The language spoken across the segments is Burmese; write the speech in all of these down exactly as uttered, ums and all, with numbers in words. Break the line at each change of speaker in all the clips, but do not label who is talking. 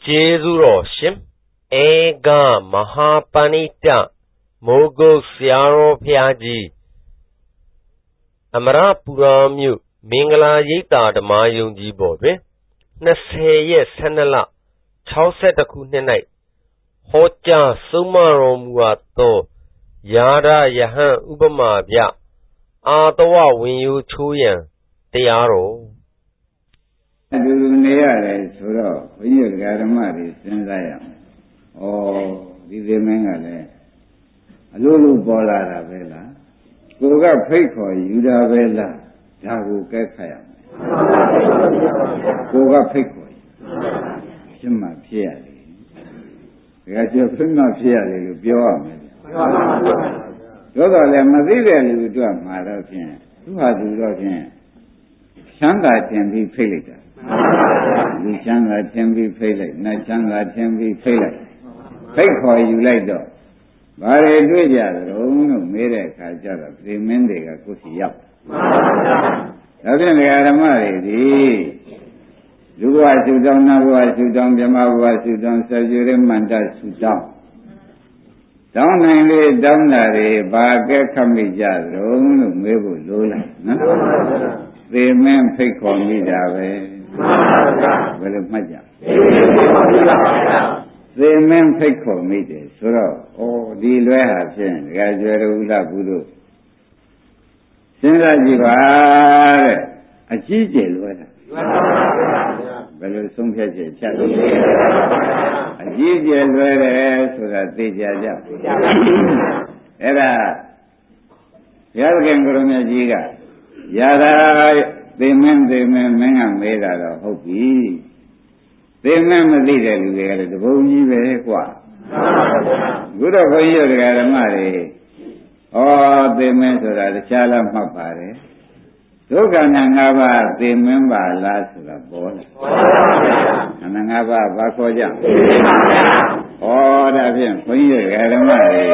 ကျေးဇူးတော်ရှင်ဧကမဟာပဏိတမိုးကုတ်ဆရာတော်ဘုရားကြီးအမရပူရာမြို့မင်္ဂလာရိပ်သာဓမ္မယုံကြည်ပေါ်တွင်နှစ်ဆယ်ရက်ဆယ်နှစ်လခြောက်ဆယ်တစ်ခုနှစ်၌ဟောကြားဆုံးမတော်မူအပ်သောယာဒယဟန်ဥပမာပြအာတဝဝင်ယိုချိုးရန်တရားတော်
အတူတူနေရတယ်ဆိုတော့ဘုန်းကြီးဓမ္မတွေစဉ်းစားရအောင်။ဩဒီသေမင်းကလည်းအလိုလိုပေါ်လာတာပဲလား။ကိုကဖိတ်ခေါ်ယူတာပဲလား။ဒါကိုကဲခတ်ရမယ်။ကိုကဖိတ်ခေါ်ဖြစ်မှဖြစ်ရတယ်။ဒါကြောင့်ဖြစ်မှဖြစ်ရတယ်လို့ပြောရမယ်။သို့တော်လည်းမသိတဲ့လူတို့မှာတော့ဖြင့်သူဟာသူတော့ဖြင့်ချမ်းသာတင်ပြီးဖိတ်လိုက်တာလူချမ်းသာတင်ပြီးဖိတ်လိုက်နတ်ချမ်းသာတင်ပြီးဖိတ်လိုက်ဖိတ်ခေါ်ယူလိုက်တော့ဘာတွေတွေ့ကြသလဲလို့မေးတဲ့အခါကျတော့ဒီမင်းတွေကကိုယ်စီရောက်ဒါဖြင့်ဓမ္မတွေဒီလူဘဝရှုတောင်းနတ်ဘဝရှုတောင်းဗြဟ္မဘဝရှုတောင်းဆက်ကျွေးမန္တရှုတောင်းတောင်းနိုင်လေတောင်းတာတွေဘာကဲခတ်မိကြသလဲလို့မေးဖို့လိုလိုက်နော်သေမင်းဖိတ်ခေါ်မိတာပဲဘယ်လိုမှတ်ကြသေမင်းဖိတ်ခေါ်မိတယ်ဆိုတော့ဩဒီလွဲဟာဖြင့်ဒကာကျွယ်တော်ဥလဘုတို့စဉ်းစားကြည့်ပါတဲ့အကြီးကျယ်လွဲတာဘယ်လိုဆုံးဖြတ်ချက်ချက်အကြီးကျယ်လွဲတယ်ဆိုတာသိကြကြအဲ့ဒါဘုရားခင်ကိုရမကြီးကရာသာသေမင်းသေမင်းမင်းကမေးတာတော့ဟုတ်ပြီသေမင်းမသိတဲ့လူတွေကလည်းတပုံကြီးပဲကွာဘုရားဘုန်းကြီးတို့ဓမ္မတွေဩသေမင်းဆိုတာတခြားလားမှတ်ပါတယ်ဒုက္ခနာ၅ပါးသေမင်းပါလားဆိုတာပေါ်လာခန္ဓာ၅ပါးဘာခေါ်ကြဩဒါဖြင့်ဘုန်းကြီးတို့ဓမ္မတွေ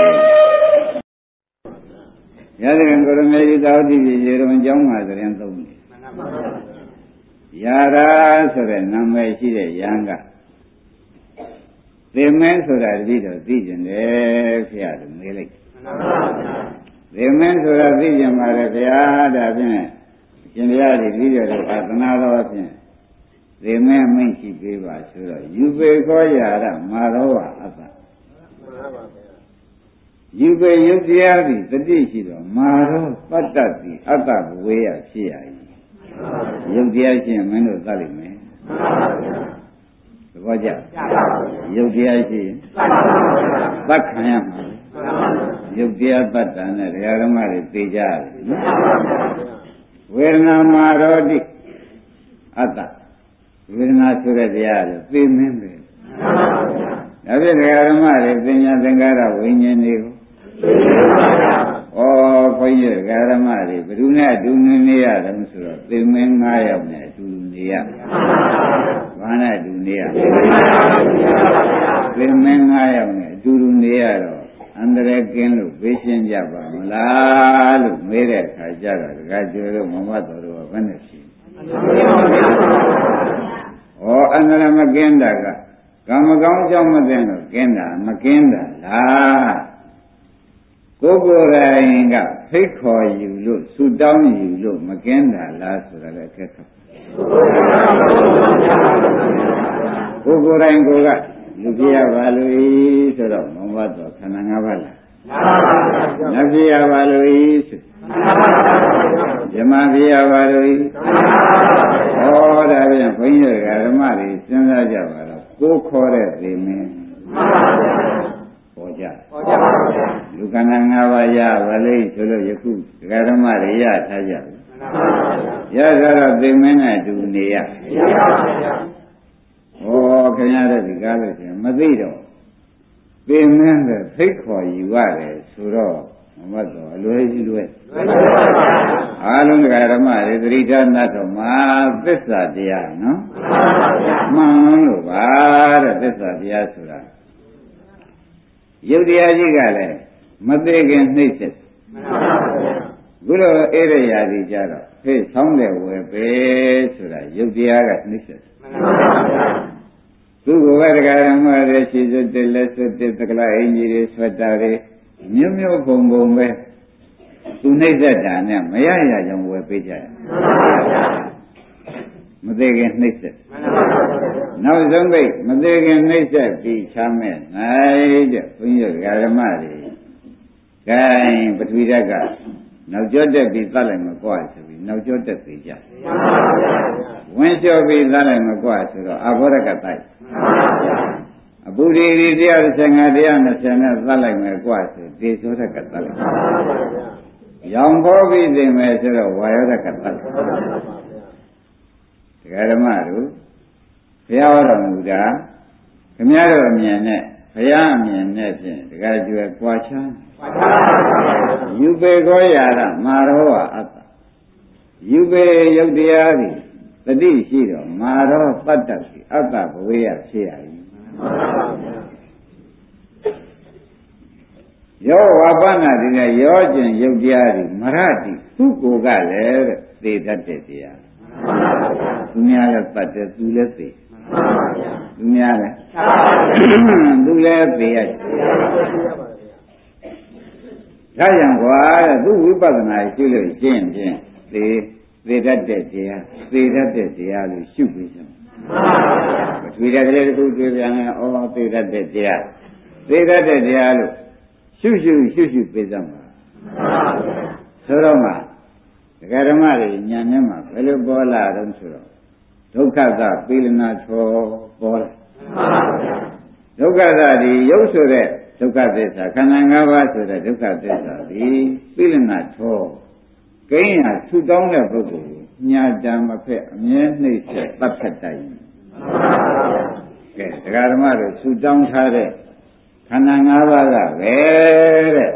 ရတဲ့ကိုရမေကြီးသာဝတိကြီးရေတော်ကျောင်းမှာသရင်သုံးတယ်ယာရာဆိုတဲ့နာမည်ရှိတဲ့ယံကသေမင်းဆိုတာတတိတော့သိကျင်တယ်ဖျားလို့မေးလိုက်သေမင်းဆိုတာသိကျင်ပါတယ်ဗျာဒါဖြင့်ရှင်ဘုရားကြီးပြီးကြတဲ့အာသနာတော်ဖြင့်သေမင်းမိန့်ရှိပေးပါဆိုတော့ယူပေခောယာရမာရောဝအတ္တယူပေယုတ်တရားသည်တတိရှိတော့မာရောပတ္တတိအတ္တဘဝေယဖြစ်ရ၏ယုတ်တရားရှိရင်မင်းတို့သတ်လိမ့်မယ်သဘောကျယုတ်တရားရှိရင်သတ်ခံရမှာယုတ်တရားတတ်တာနဲ့တရားဓမ္မတွေသိကြတယ်ဝေဒနာမာရောတိအတ္တဝေဒနာဆိုတဲ့တရားလေသိမင်းပဲဒါဖြင့်တရားဓမ္မတွေပညာသင်္ကာရဝိညာဉ်တွေကိုဩဘုန်းကြီးဓမ္မတွေဘယ်သူနဲ့အတူနေရတယ်ဆိုတော့သေမင်း၅ယောက်နဲ့အတူနေရဘာနဲ့အတူနေရသေမင်း၅ယောက်နဲ့အတူနေရတော့အန္တရာယ်ကင်းလို့ဘေးရှင်းကြပါမလားလို့မေးတဲ့အခါကျတော့ဒကာကျွယ်တို့မမတ်တော်တို့ကဘယ်နဲ့ရှိဩအန္တရာယ်မကင်းတာကကံမကောင်းကြောင့်မသိတော့ကင်းတာမကင်းတာလားကိုယ်ကိုယ်တိုင်ကဖိတ်ခေါ်ယူလို့ဆူတောင်းယူလို့မကင်းတာလားဆိုတာလည်းအခက်ခက်ကိုယ်ကိုယ်တိုင်ကိုယ်ကလူပြရပါလို့ဆိုတော့မမတ်တော့ခန္ဓာ၅ပါးလားနတ်ပြရပါလို့ဆိုဇမပြရပါလို့ဩဒါပြန်ဘုန်းကြီးဓမ္မတွေစဉ်းစားကြပါတော့ကိုယ်ခေါ်တဲ့သေမင်းပေါ်ကြပေါ်ကြပါဗျာလူကဏ္ဍ၅ပါးရပါလိမ့်ဆိုလို့ယခုဒကာဓမ္မတွေရထားကြဘူးရကြတော့သေမင်းနဲ့အတူနေရဩခင်ဗျားတို့ဒီကားလို့ရှင်မသိတော့သေမင်းကဖိတ်ခေါ်ယူရတယ်ဆိုတော့မမတ်တော့အလွယ်ကြီးလွယ်အားလုံးဒကာဓမ္မတွေသတိထားနှတ်တော့မှာသစ္စာတရားနော်မှန်လို့ပါတဲ့သစ္စာတရားဆိုတာယုတ်တရားကြီးကလည်းမသေးခင်နှိမ့်ဆက်ဘုရားအဲ့ရရာကြီးကြတော့ဖေးဆောင်းတဲ့ဝယ်ပဲဆိုတာယုတ်တရားကနှိမ့်ဆက်သူကဘယ်တရားဓမ္မတွေရှိစွတ်တယ်လက်စွတ်တယ်သကလာအင်ကြီးတွေဆွတ်တာတွေမြို့မြို့ပုံပုံပဲသူနှိမ့်သက်တာနဲ့မရရကြောင်ဝယ်ပေးကြရမသေးခင်နှိမ့်သက်နောက်ဆုံးပိတ်မသေးခင်နှိမ့်သက်ပြီးချမ်းမဲ့နိုင်တဲ့ဘုန်းကြီးတရားဓမ္မတွေဂိုင်းပထဝီဓာတ်ကနောက်ကျောတက်ပြီးသတ်လိုက်မကွာဆိုပြီးနောက်ကျောတက်သေးကြဝင်းလျှော်ပြီးသတ်လိုက်မကွာဆိုတော့အဘောရကတိုက်အပူဒီဒီတရား၁၅တရား၂၀နဲ့သတ်လိုက်မယ်ကွာဆိုဒေသောရကသတ်လိုက်ရောင်ဖို့ပြီးသိမယ်ဆိုတော့ဝါယောရကသတ်လိုက်တရားဓမ္မတို့ဘုရားဟောတော်မူတာခမည်းတော်အမြင်နဲ့ဘုရားအမြင်နဲ့ဖြင့်တရားကျွယ်ကွာချမ်းယူပေကောရာရမာရောဝအတ္တယူပေယုတ်တရားသည်တတိရှိတော့မာရောတတ္တစီအတ္တဘဝေယဖြစ်ရည်ယောဝါပနာတိနဲ့ယောကျင်ယုတ်တရားသည်မရတိသူ့ကိုယ်ကလည်းတဲ့သိတတ်တဲ့တရားသူများလည်းပတ်တယ်သူလည်းသိသူများလည်းသူလည်းသိရဒါကြောင့်ကွာတဲ့သူဝိပဿနာရှုလို့ရှင်းဖြင့်သေသေတတ်တဲ့တရားသေတတ်တဲ့တရားလို့ရှုပြီးစမ်းပထဝီဓာတ်ကလေးတစ်ခုတွေ့ပြန်ရင်ဩသေတတ်တဲ့တရားသေတတ်တဲ့တရားလို့ရှုရှုရှုရှုပြီးစမ်းပါဆိုတော့မှဒကာဓမ္မတွေဉာဏ်နဲ့မှဘယ်လိုပေါ်လာတော့ဆိုတော့ဒုက္ခသပိလနာချောပေါ်လာဒုက္ခသဒီရုပ်ဆိုတဲ့ဒုက္ခသစ္စာခန္ဓာ၅ပါးဆိုတဲ့ဒုက္ခသစ္စာဒီပိလနာထောကိန်းဟာဆူတောင်းတဲ့ပုဂ္ဂိုလ်ကိုညာတံမဖက်အမြဲနှိမ့်ဆက်တတ်ဖက်တိုင်းကဲဒကာဓမ္မတို့ဆူတောင်းထားတဲ့ခန္ဓာ၅ပါးကပဲတဲ့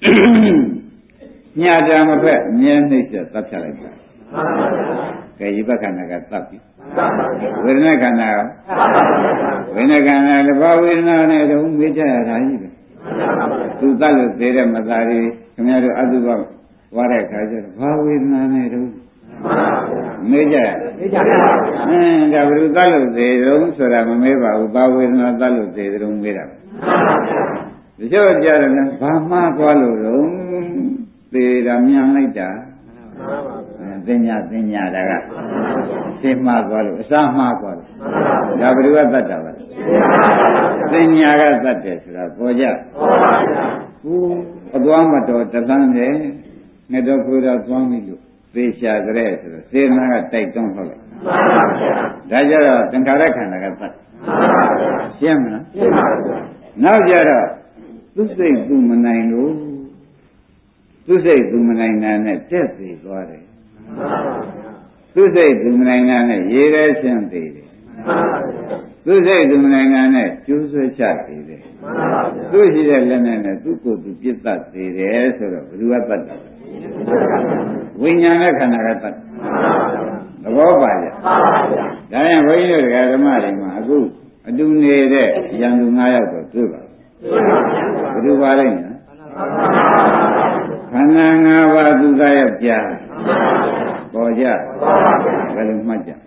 ညာတံမဖက်အမြဲနှိမ့်ဆက်တတ်ဖြတ်လိုက်တာကဲဒီဘက်ခန္ဓာကတတ်ပြီဝေဒနာခန္ဓာရောဝေဒနာခန္ဓာလည်းဘာဝေဒနာနဲ့တုံးမေးကြရတာကြီးပဲသူတတ်လို့သေးတဲ့မသားကြီးခင်ဗျားတို့အတုပဝါတဲ့ခါကျတော့ဘာဝေဒနာနဲ့တုံးမေးကြရမေးကြပါအင်းဒါဘယ်လိုတတ်လို့သေးတုံးဆိုတာမမေးပါဘူးဘာဝေဒနာတတ်လို့သေးတုံးမေးတာဒီကျတော့ကြားတယ်လားဘာမှသွားလို့တုံးသေတာမြန်လိုက်တာသင်ညာသင်ညာတာကသိမှားသွားလို့အစားမှားသွားလို့ဒါဘယ်လိုကသတ်တာပါသင်ညာကသတ်တယ်ဆိုတာပေါ်ကြဘူးအသွားမတော်တသန်းတယ်ငါတော့ကိုယ်တော့သွားပြီလို့သေချာကြတဲ့ဆိုတော့စေနာကတိုက်တွန်းဟုတ်လိုက်ဒါကြတော့သင်္ခါရခန္ဓာကသတ်ရှင်းမလားရှင်းပါဘူးနောက်ကြတော့သူစိတ်သူမနိုင်လို့သူစိတ်သူမနိုင်တာနဲ့တက်သေးသွားတယ်သူစိတ်သူမနိုင်တာနဲ့ရေရဲရှင်းသေးတယ်သူစိတ်သူမနိုင်တာနဲ့ကျိုးဆွဲချသေးတယ်သူရှိတဲ့လက်နဲ့နဲ့သူ့ကိုယ်သူပြစ်တတ်သေးတယ်ဆိုတော့ဘယ်သူကတတ်တယ်ဝိညာဉ်နဲ့ခန္ဓာကတတ်သဘောပါကြဒါရင်ဘုန်းကြီးတို့ဓမ္မတွေမှာအခုအတူနေတဲ့ရန်သူ၅ယောက်တော့တွေ့ပါဘယ်သူပါလိမ့်နော်ခန္ဓာ၅ပါးသူသားယောက်ျားပေါ်ကြဘယ်လိုမှတ်ကြ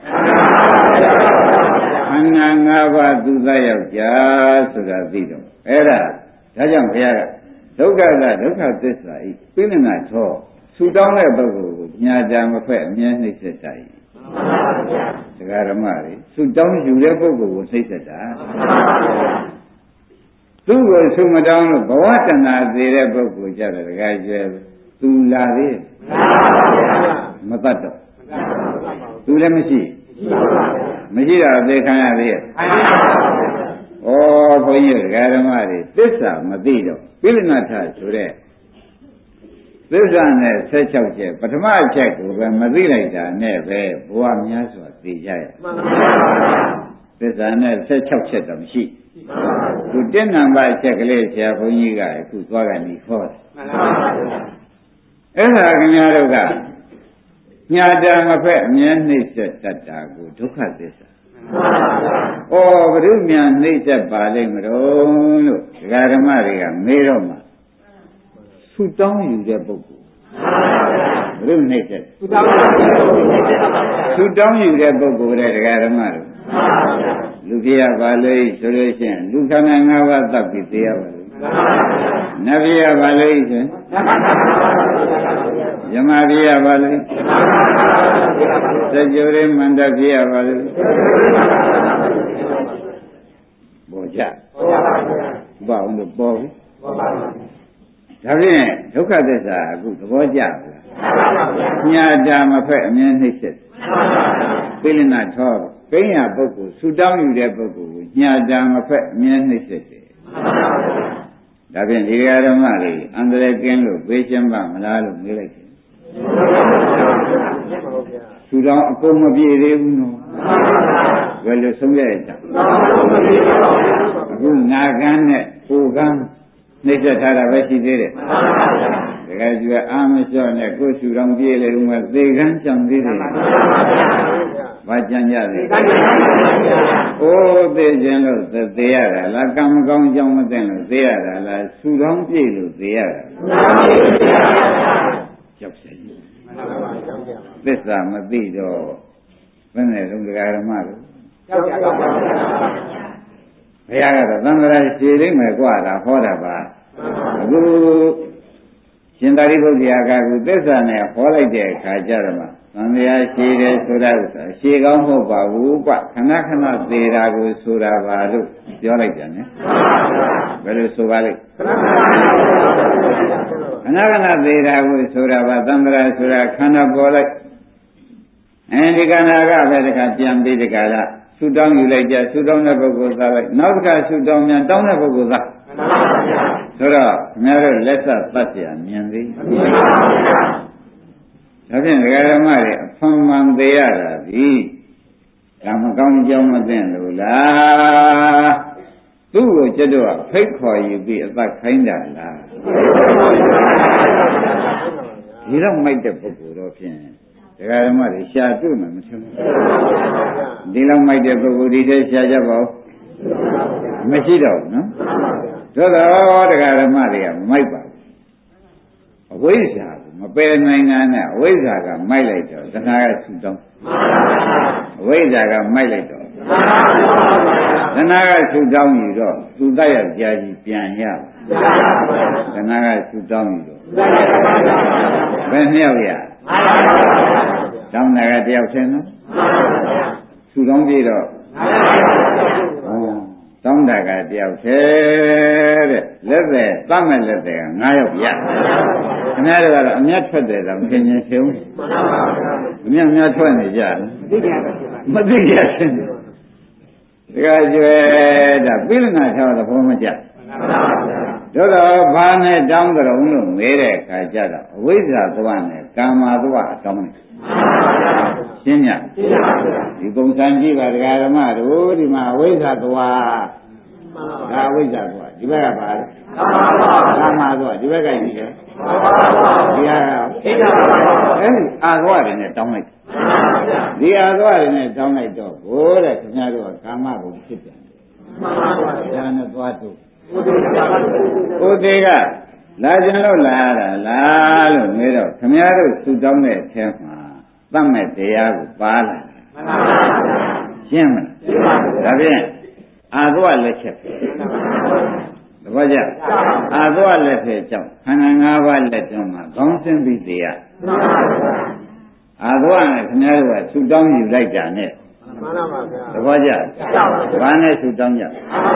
ခန္ဓာ၅ပါးသူသားယောက်ျားဆိုတာသိတော့အဲ့ဒါဒါကြောင့်ဘုရားကဒုက္ခကဒုက္ခသစ္စာဤပိဋကနာထောဆူတောင်းတဲ့ပုဂ္ဂိုလ်ကိုညာကြမဖက်အမြဲနှိမ့်ဆက်တာဤဒကာဓမ္မတွေဆူတောင်းယူတဲ့ပုဂ္ဂိုလ်ကိုနှိမ့်ဆက်တာသူ့ကိုဆုမတောင်းလို့ဘဝတဏှာသေးတဲ့ပုဂ္ဂိုလ်ကြတယ်တခါကျဲသူလာသေးမတတ်တော့သူလည်းမရှိမရှိတော့သေခံရသေးရဲ့ဩဘုန်းကြီးဒကာဓမ္မတွေသစ္စာမသိတော့ပိဋကနာထဆိုတဲ့သစ္စာနဲ့ဆက်၆ချက်ပထမအချက်ကိုပဲမသိလိုက်တာနဲ့ပဲဘဝများစွာသိကြရသစ္စာနဲ့ဆက်၆ချက်တော့မရှိသူတက်နံပါတ်အချက်ကလေးဆရာဘုန်းကြီးကအခုသွားကနေခေါ်တယ်အဲ့ဒါခင်ဗျားတို့ကညာတာမဖက်အမြဲနှိမ့်ဆက်တတ်တာကိုဒုက္ခသစ္စာဩဘုရုမြန်နှိမ့်ဆက်ပါလိမ့်မလို့လို့ဒကာဓမ္မတွေကမေးတော့မှဆူတောင်းယူတဲ့ပုဂ္ဂိုလ်ဘုရုနှိမ့်ဆက်ဆူတောင်းယူတဲ့ပုဂ္ဂိုလ်တဲ့ဒကာဓမ္မတို့လူဖြစ်ရပါလို့ဆိုလို့ရှိရင်လူခန္ဓာ၅ပါးသတ်ပြီးသိရပါလို့နတ်ဖြစ်ရပါလို့ဆိုရင်ယမဖြစ်ရပါလို့သကြိုရိမန္တဖြစ်ရပါလို့ဘောကြဘောအောင်လို့ပေါ်ပြီဒါဖြင့်ဒုက္ခသစ္စာအခုသဘောကျပြီညာတာမဖက်အမြဲနှိမ့်ဆက်ပိလနာထောကိညာပုဂ္ဂိုလ်ဆူတောင်းယူတဲ့ပုဂ္ဂိုလ်ကိုညာတာမဖက်အမြဲနှိမ့်ဆက်တယ်ဒါဖြင့်ဒီဃာရမတွေအန္တရာယ်ကင်းလို့ပေးရှင်းပါမလားလို့မေးလိုက်တယ်ဆူတောင်းအကုန်မပြေသေးဘူးနော်ဘယ်လိုဆုံးရကြအခုနာကန်းနဲ့ပူကန်းနှိမ့်ဆက်ထားတာပဲရှိသေးတယ်တကယ်ကျွဲအာမလျှော့နဲ့ကိုယ်ဆူတောင်းပြေလေဦးမယ်သေကန်းကြောင်သေးတယ်ဘာကြံကြလဲအိုးသေခြင်းလို့သေရတာလားကံမကောင်းကြောင်းမသိလို့သေရတာလားဆူတောင်းပြေလို့သေရတာကြောက်စရာသစ္စာမသိတော့ဘယ်နဲ့လုံးတရားဓမ္မလို့ကြောက်ကြပါဘုရားကတော့သံဃာရှည်လိမ့်မယ်กว่าတာဟောတာပါအခုရှင်သာရိပုတ္တရာကအခုသစ္စာနဲ့ဟောလိုက်တဲ့အခါကျတော့မှသံဃာရှည်တယ်ဆိုတာဥစ္စာရှည်ကောင်းမဟုတ်ပါဘူးကွခဏခဏသေတာကိုဆိုတာပါလို့ပြောလိုက်ကြတယ်ဘယ်လိုဆိုပါလိမ့်ခဏခဏသေးတာကိုဆိုတာပါသံဃာဆိုတာခန္ဓာပေါ်လိုက်အဲဒီခန္ဓာကပဲတခါပြန်ပြီးတခါလားဆူတောင်းယူလိုက်ကြဆူတောင်းတဲ့ပုဂ္ဂိုလ်သားလိုက်နောက်တစ်ခါဆူတောင်းမြန်တောင်းတဲ့ပုဂ္ဂိုလ်သားဆိုတော့ခင်ဗျားတို့လက်ဆက်ပတ်เสียမြင်သေးဒါဖြင့်ဒကာဓမ္မတွေအဖန်မှန်သေးရတာဒီကံမကောင်းကြောင်းမသိလို့လားသူ့ကိုကျွတ်တော့ဖိတ်ခေါ်ယူပြီးအသက်ခိုင်းတာလားဒီတော့မိုက်တဲ့ပုဂ္ဂိုလ်တော့ဖြင့်ဒကာဓမ္မတွေရှာတွေ့မှမထင်ဘူးဒီလောက်မိုက်တဲ့ပုဂ္ဂိုလ်ဒီတည်းရှာကြပါဦးမရှိတော့ဘူးနော်သို့တော့ဒကာဓမ္မတွေကမိုက်ပါဘူးအဝိဇ္ဇာကိုမပယ်နိုင်တာနဲ့အဝိဇ္ဇာကမိုက်လိုက်တော့သနာကဆူတောင်းအဝိဇ္ဇာကမိုက်လိုက်တော့သနာကဆူတောင်းယူတော့သူတတ်ရကြာကြီးပြန်ရသနာကဆူတောင်းယူတော့ဘယ်နှစ်ယောက်ရတောင်းတာကတယောက်ချင်းနော်ဆူတောင်းပြီးတော့တောင်းတာကတယောက်သေးတဲ့လက်သက်သတ်မဲ့လက်သက်က၅ယောက်ရခင်ဗျားတို့ကတော့အမျက်ထွက်တယ်တော့မခင်ချင်းရှင်ဘူးအမျက်အများထွက်နေကြတယ်မသိကြရှင်ဒီကကျွဲဒါပိလနာချောသဘောမကျတို့တော့ဘာနဲ့တောင်းကြုံလို့မေးတဲ့အခါကျတော့အဝိဇ္ဇာသွားနဲ့ကာမသွားအတောင်းတယ်ရှင်းညဒီပုံစံကြည့်ပါဒကာဓမ္မတို့ဒီမှာအဝိဇ္ဇာသွားဒါအဝိဇ္ဇာသွားဒီဘက်ကပါလဲကာမသွားဒီဘက်ကကြီးတယ်ဒီဟာအဲဒီအာသွားတယ်နဲ့တောင်းလိုက်ဒီအာသွားတယ်နဲ့တောင်းလိုက်တော့ဘိုးတဲ့ခင်ဗျားတို့ကကာမကိုဖြစ်တယ်ဒါနဲ့သွားတို့ဥဒေကလာကြလို့လာရတာလားလို့မေးတော့ခင်ဗျားတို့သူတောင်းတဲ့အထဲမှာသတ်မဲ့တရားကိုပါလာတယ်မှန်ပါပါရှင်းမလားရှင်းပါဘူးဒါဖြင့်အာသောလက်ချက်သဘောကျအာသောလက်ချက်ကြောင့်ခန္ဓာ၅ပါးလက်ကြောင့်မှာခေါင်းဆင်းပြီးတရားမှန်ပါပါအာသောနဲ့ခင်ဗျားတို့ကသူတောင်းယူလိုက်တာနဲ့မှန်ပါပါဗျာသဘောကျဘာနဲ့သူတောင်းကြ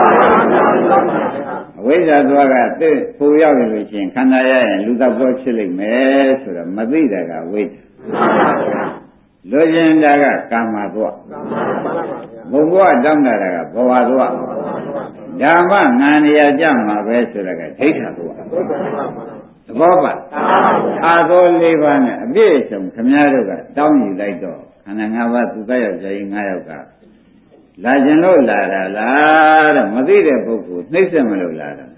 အဝိဇ္ဇာသွားကသိပုံရောက်နေလို့ရှိရင်ခန္ဓာရရင်လူသောတော့ဖြစ်လိမ့်မယ်ဆိုတော့မသိတာကဝိဇ္ဇာလူကျင်တာကကာမသွားဘုံဘဝတောင်းတာကဘဝသွားဓမ္မနာနေရာကြမှာပဲဆိုတာကဒိဋ္ဌာသွားသဘောပါအာသောလေးပါးနဲ့အပြည့်စုံခမည်းတော်ကတောင်းယူလိုက်တော့ခန္ဓာ၅ပါးသူသက်ရောက်ကြရင်၅ယောက်ကလာကျင်လို့လာတာလားတော့မသိတဲ့ပုဂ္ဂိုလ်နှိမ့်ဆက်မလို့လာတာ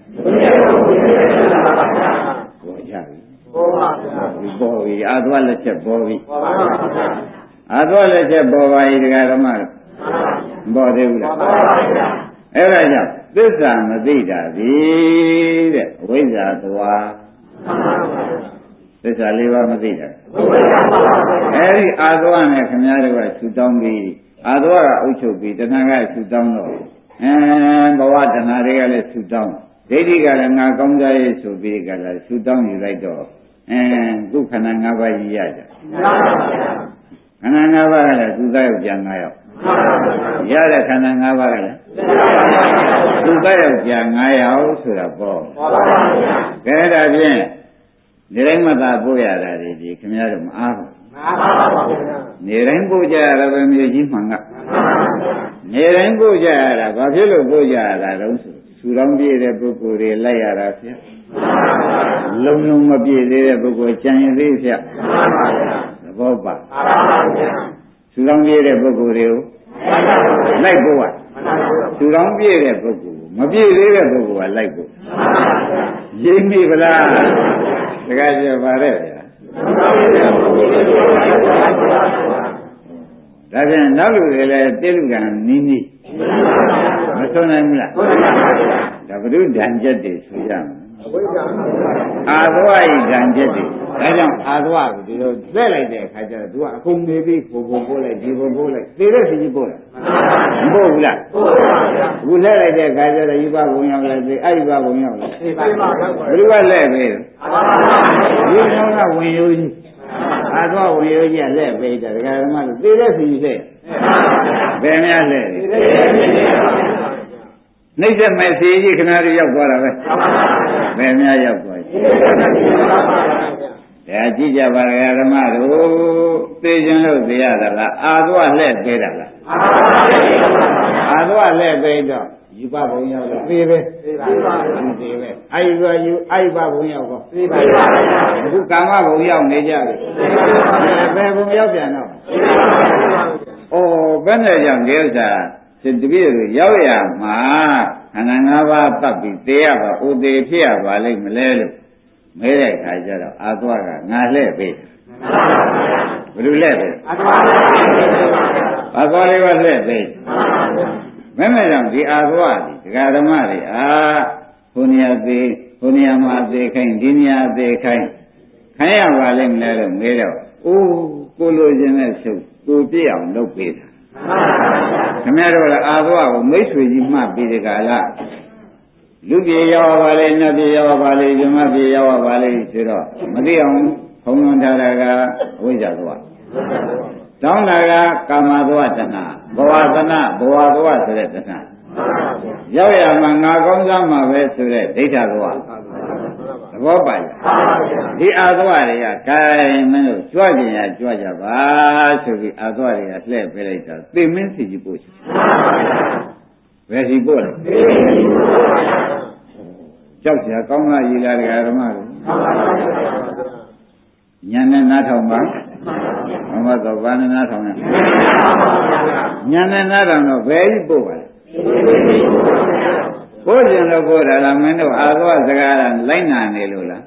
ဘောရပြီဘောပါဗျာဒီဘောပြီအာသောလက်ချက်ဘောပြီဘောပါဗျာအာသောလက်ချက်ဘောပါဤတရားဓမ္မဘောသေးဘူးလားဘောပါဗျာအဲ့ဒါကြောင့်သစ္စာမသိတာပြီတဲ့အဝိဇ္ဇာသွားသစ္စာလေးပါးမသိတာအဲ့ဒီအာသောနဲ့ခင်ဗျားတို့ကဆူတောင်းပြီးအာသဝကအုပ်ချုပ်ပြီးတဏှာကဆူတောင်းတော့အဲဘဝတဏှာတွေကလည်းဆူတောင်းဒိဋ္ဌိကလည်းငါကောင်းကြရဲ့ဆိုပြီးကလည်းဆူတောင်းယူလိုက်တော့အဲခုခန္ဓာ၅ပါးကြီးရကြခန္ဓာ၅ပါးကလည်းသူသားယောက်ျား၅ယောက်ရတဲ့ခန္ဓာ၅ပါးကလည်းသူသားယောက်ျား၅ယောက်ဆိုတာပေါ့ကဲဒါဖြင့်နေတိုင်းမသာပို့ရတာဒီဒီခင်ဗျားတို့မအားဘူးနေတိုင်းပို့ကြရတာပဲမြို့ကြီးမှန်ကနေတိုင်းပို့ကြရတာဘာဖြစ်လို့ပို့ကြရတာတုံးဆိုဆူတောင်းပြည့်တဲ့ပုဂ္ဂိုလ်တွေလိုက်ရတာဖြင့်လုံးလုံးမပြည့်သေးတဲ့ပုဂ္ဂိုလ်ကြံရသေးဖြင့်သဘောပါဆူတောင်းပြည့်တဲ့ပုဂ္ဂိုလ်တွေကိုလိုက်ပို့ရဆူတောင်းပြည့်တဲ့ပုဂ္ဂိုလ်မပြည့်သေးတဲ့ပုဂ္ဂိုလ်ကလိုက်ပို့ရိပ်မိဗလားတခါကျပါရဲ့ဗျာဒါဖြင့်နောက်လူတွေလည်းတိလူကံနီးနီးမဆုံးနိုင်ဘူးလားဒါဘုရုဒဏ်ချက်တွေဆိုကြမယ်အာသဝဤဒဏ်ချက်တွေဒါကြောင့်အာသဝကိုဒီလိုသက်လိုက်တဲ့အခါကျတော့ तू ကအကုန်နေပြီးဘုံဘုံပို့လိုက်ဒီဘုံပို့လိုက်သေတဲ့စီကြီးပို့လိုက်မပို့ဘူးလားပို့ပါဗျာအခုလက်လိုက်တဲ့အခါကျတော့ဤဘဘုံရောက်လိုက်သေအဲ့ဒီဘဘုံရောက်လိုက်သေပါပါဘယ်လိုကလက်ပဲဒီနောက်ကဝင်ရိုးကြီးအာသဝဝင်ရိုးကြီးကလက်ပဲတဲ့ဒကာဓမ္မတို့သေတဲ့စီကြီးလက်ဘယ်များလက်နှိမ့်တဲ့မဲ့စီကြီးခဏလေးရောက်သွားတာပဲဘယ်များရောက်သွားလဲဒါကြည့်ကြပါရဲ့ဓမ္မတို့သိခြင်းလို့သိရတာလားအာသဝလှဲ့သေးတာလားအာသဝလှဲ့သေးတော့ယူပဘုံရောက်လို့သိပဲသိပါပါသိပဲအာယူပါယူအာယူပဘုံရောက်တော့သိပါပါအခုကာမဘုံရောက်နေကြပြီဘယ်ဘုံရောက်ပြန်တော့ဩဘယ်နဲ့ကြောင့်ဒီဥစ္စာဒီတပည့်တို့ရောက်ရမှာခန္ဓာ၅ပါးပတ်ပြီးသိရပါဥသေးဖြစ်ရပါလိမ့်မလဲလို့မဲတဲ့ခါကျတော့အာသဝကငါလှဲ့ပေးဘယ်လိုလှဲ့ပေးအာသဝလေးကလှဲ့ပေးမဲမဲကြောင့်ဒီအာသဝဒီဒကာဓမ္မတွေအာဘုန်းကြီးသေးဘုန်းကြီးမှာသေးခိုင်းဒီနေရာသေးခိုင်းခိုင်းရပါလိမ့်မလဲလို့မဲတော့အိုးကိုလိုချင်တဲ့ဆုပ်ကိုပြည့်အောင်လုပ်ပေးတာခင်ဗျားတို့ကအာသဝကိုမိတ်ဆွေကြီးမှတ်ပြီးဒီကလာလူပြေရောက်ပါလေနတ်ပြေရောက်ပါလေဓမ္မပြေရောက်ပါလေဆိုတော့မသိအောင်ခုံလွန်ထားတာကအဝိဇ္ဇာသွားတောင်းတာကကာမသွားတဏှာဘဝသနာဘဝသွားဆိုတဲ့တဏှာရောက်ရမှာငါကောင်းစားမှာပဲဆိုတဲ့ဒိဋ္ဌာသွားသဘောပါလားဒီအာသဝတွေကဂိုင်းမင်းတို့ကြွကြင်ရကြွကြပါဆိုပြီးအာသဝတွေကလှည့်ပေးလိုက်တာသိမင်းစီကြီးပို့ချင်ဘယ်စီပို့လဲကြောက်ကြကောင်းလားရည်လားဒကာဓမ္မတို့ညာနဲ့နားထောင်ပါဘုမတော်ဘာနဲ့နားထောင်လဲညာနဲ့နားထောင်တော့ဘယ်ကြီးပို့ပါလဲကိုယ်ကျင်လို့ကိုယ်တာလားမင်းတို့အာသဝစကားလားလိုက်နာနေလို့လား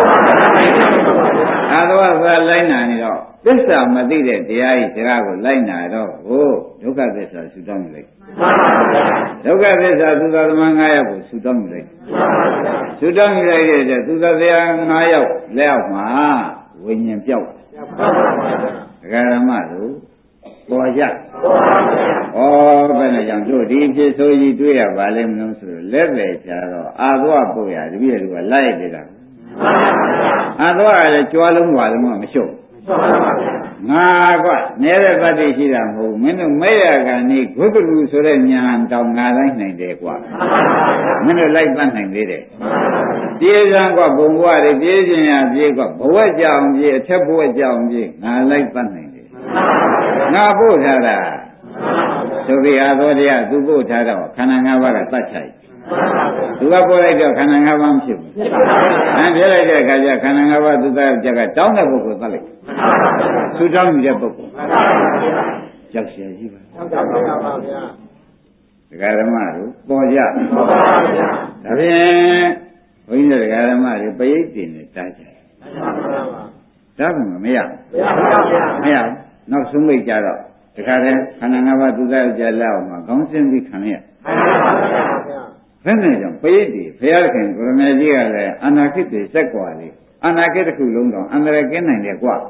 အာသဝစကားလိုက်နာနေတော့သစ္စာမသိတဲ့တရားကြီးစကားကိုလိုက်နာတော့ဟိုဒုက္ခသစ္စာဆူတောင်းနေလိုက်ဒုက္ခသစ္စာသုသာသမ၅ယောက်ကိုဆူတောင်းနေလိုက်ဆူတောင်းနေလိုက်တဲ့သုသာတရား၅ယောက်လက်အောက်မှာဝိညာဉ်ပြောက်ဒကာဓမ္မတို့ပေါ်ကြဩဘယ်နဲ့ကြောင့်တို့ဒီဖြစ်ဆိုကြီးတွေ့ရပါလိမ့်မလို့ဆိုတော့လက်ပဲချာတော့အာသဝပို့ရတပည့်တို့ကလိုက်နေတာအာသဝကလည်းကြွားလုံးပါလုံးမရှုပ်ငါကနေတဲ့တတ္တိရှိတာမဟုတ်မင်းတို့မဲ့ရကနေဂုတ္တလူဆိုတဲ့ညာတောင်ငါလိုက်နိုင်တယ်ကွာမင်းတို့လိုက်ပတ်နိုင်သေးတယ်ပြေးစမ်းကွာဘုံဘဝတွေပြေးခြင်းရပြေးကွာဘဝကြောင်ပြေးအထက်ဘဝကြောင်ပြေးငါလိုက်ပတ်နိုင်တယ်ငါပို့ထားတာဆိုပြီးအာသောတရားသူပို့ထားတော့ခန္ဓာ၅ပါးကတတ်ချိုက်သူကပို့လိုက်တော့ခန္ဓာ၅ပါးမဖြစ်ဘူး။အဲပြလိုက်တဲ့အခါကျခန္ဓာ၅ပါးသူသားကြကတောင်းတဲ့ပုဂ္ဂိုလ်သတ်လိုက်။သူတောင်းနေတဲ့ပုဂ္ဂိုလ်ကြောက်เสียရှိပါ။ဟုတ်ပါပါဗျာ။ဒကာဓမ္မတို့ပေါ်ကြ။ဟုတ်ပါပါဗျာ။ဒါဖြင့်ဘုန်းကြီးတို့ဒကာဓမ္မတွေပရိတ်တင်နဲ့တားကြတယ်။ဟုတ်ပါပါ။ဒါကမရဘူး။မရပါဘူး။မရဘူး။နောက်ဆုံးမိတ်ကြတော့ဒကာတဲ့ခန္ဓာ၅ပါးသူသားကြလက်အောင်မှာခေါင်းစင်းပြီးခံရ။ဟုတ်ပါပါဗျာ။ဘယ်နဲ့ကြောင့်ပရိတ်တွေဘုရားခင်ကိုရမကြီးကလည်းအနာခိတ္တိစက်ကွာလေးအနာခိတ္တခုလုံးတော့အန္တရာယ်ကင်းနိုင်တယ်ကွာ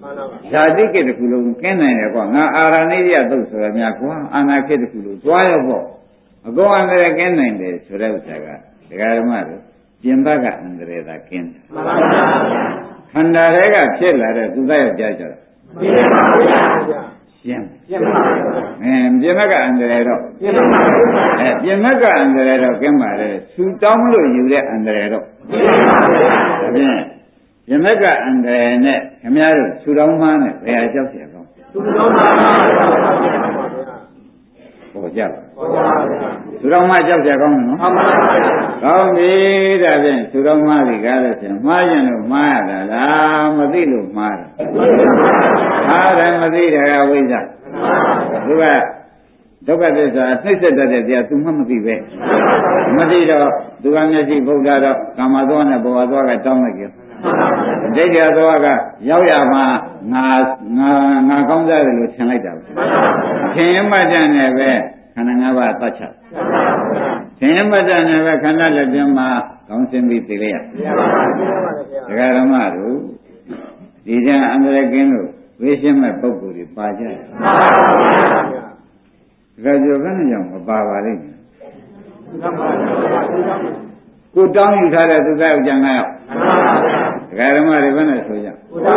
ဇာတိကိတခုလုံးကင်းနိုင်တယ်ကွာငါအာရဏိယသုတ်ဆိုရမြကွာအာနာကိတခုလုံးသွားရောပေါ့အကုန်အန္တရာယ်ကင်းနိုင်တယ်ဆိုတဲ့ဥစ္စာကဒကာဓမ္မတို့ပြင်ဘကအန္တရာယ်သာကင်းတယ်ခန္ဓာတွေကဖြစ်လာတဲ့သူသားယောက်ျားကြတော့ရှင်းပါဘူးရှင်းရှင်းပါဘူးအင်းပြင်ဘကအန္တရာယ်တော့ရှင်းပါဘူးအဲပြင်ဘကအန္တရာယ်တော့ကင်းပါတယ်ဆူတောင်းလို့ယူတဲ့အန္တရာယ်တော့ရှင်းပါဘူးဒါဖြင့်ပြင်ဘကအန္တရာယ်နဲ့ခင်ဗျားတို့ဆူတောင်းမှနဲ့ဘယ်ဟာကြောက်เสียကောင်းဆူတောင်းမှပေါ်ကြပါဆူတောင်းမှကြောက်เสียကောင်းတယ်နော်မှန်ပါဗျာကောင်းပြီဒါဖြင့်ဆူတောင်းမှဒီကားလို့ဆိုမှားရင်လို့မှားရတာလားမသိလို့မှားတာအားတယ်မသိတယ်ကဝိဇ္ဇာသူကဒုက္ခသစ္စာနှိမ့်ဆက်တတ်တဲ့တရားသူမှမသိပဲမသိတော့သူကမျက်စိဗုဒ္ဓတော့ကာမသောနဲ့ဘဝသောကတောင်းလိုက်ကြဒိဋ္ဌိသောကရောက်ရမှာငါငါငါကောင်းစားတယ်လို့ထင်လိုက်တာပဲထင်မှတ်တဲ့နဲ့ပဲခန္ဓာ၅ပါးသတ်ချက်ထင်မှတ်တဲ့နဲ့ပဲခန္ဓာလက်ပြမှာကောင်းစင်ပြီးသိလိုက်ရဒကာဓမ္မတို့ဒီကျန်အန္တရာယ်ကင်းလို့ဝိရှင်းမဲ့ပုဂ္ဂိုလ်တွေပါကြတယ်ဒကာကျော်ကလည်းကြောင့်မပါပါလိမ့်မယ်ကိုတောင်းယူထားတဲ့သူသားယောက်ျားငါယောက်ဒကာဓမ္မတွေဘယ်နဲ့ဆိုကြ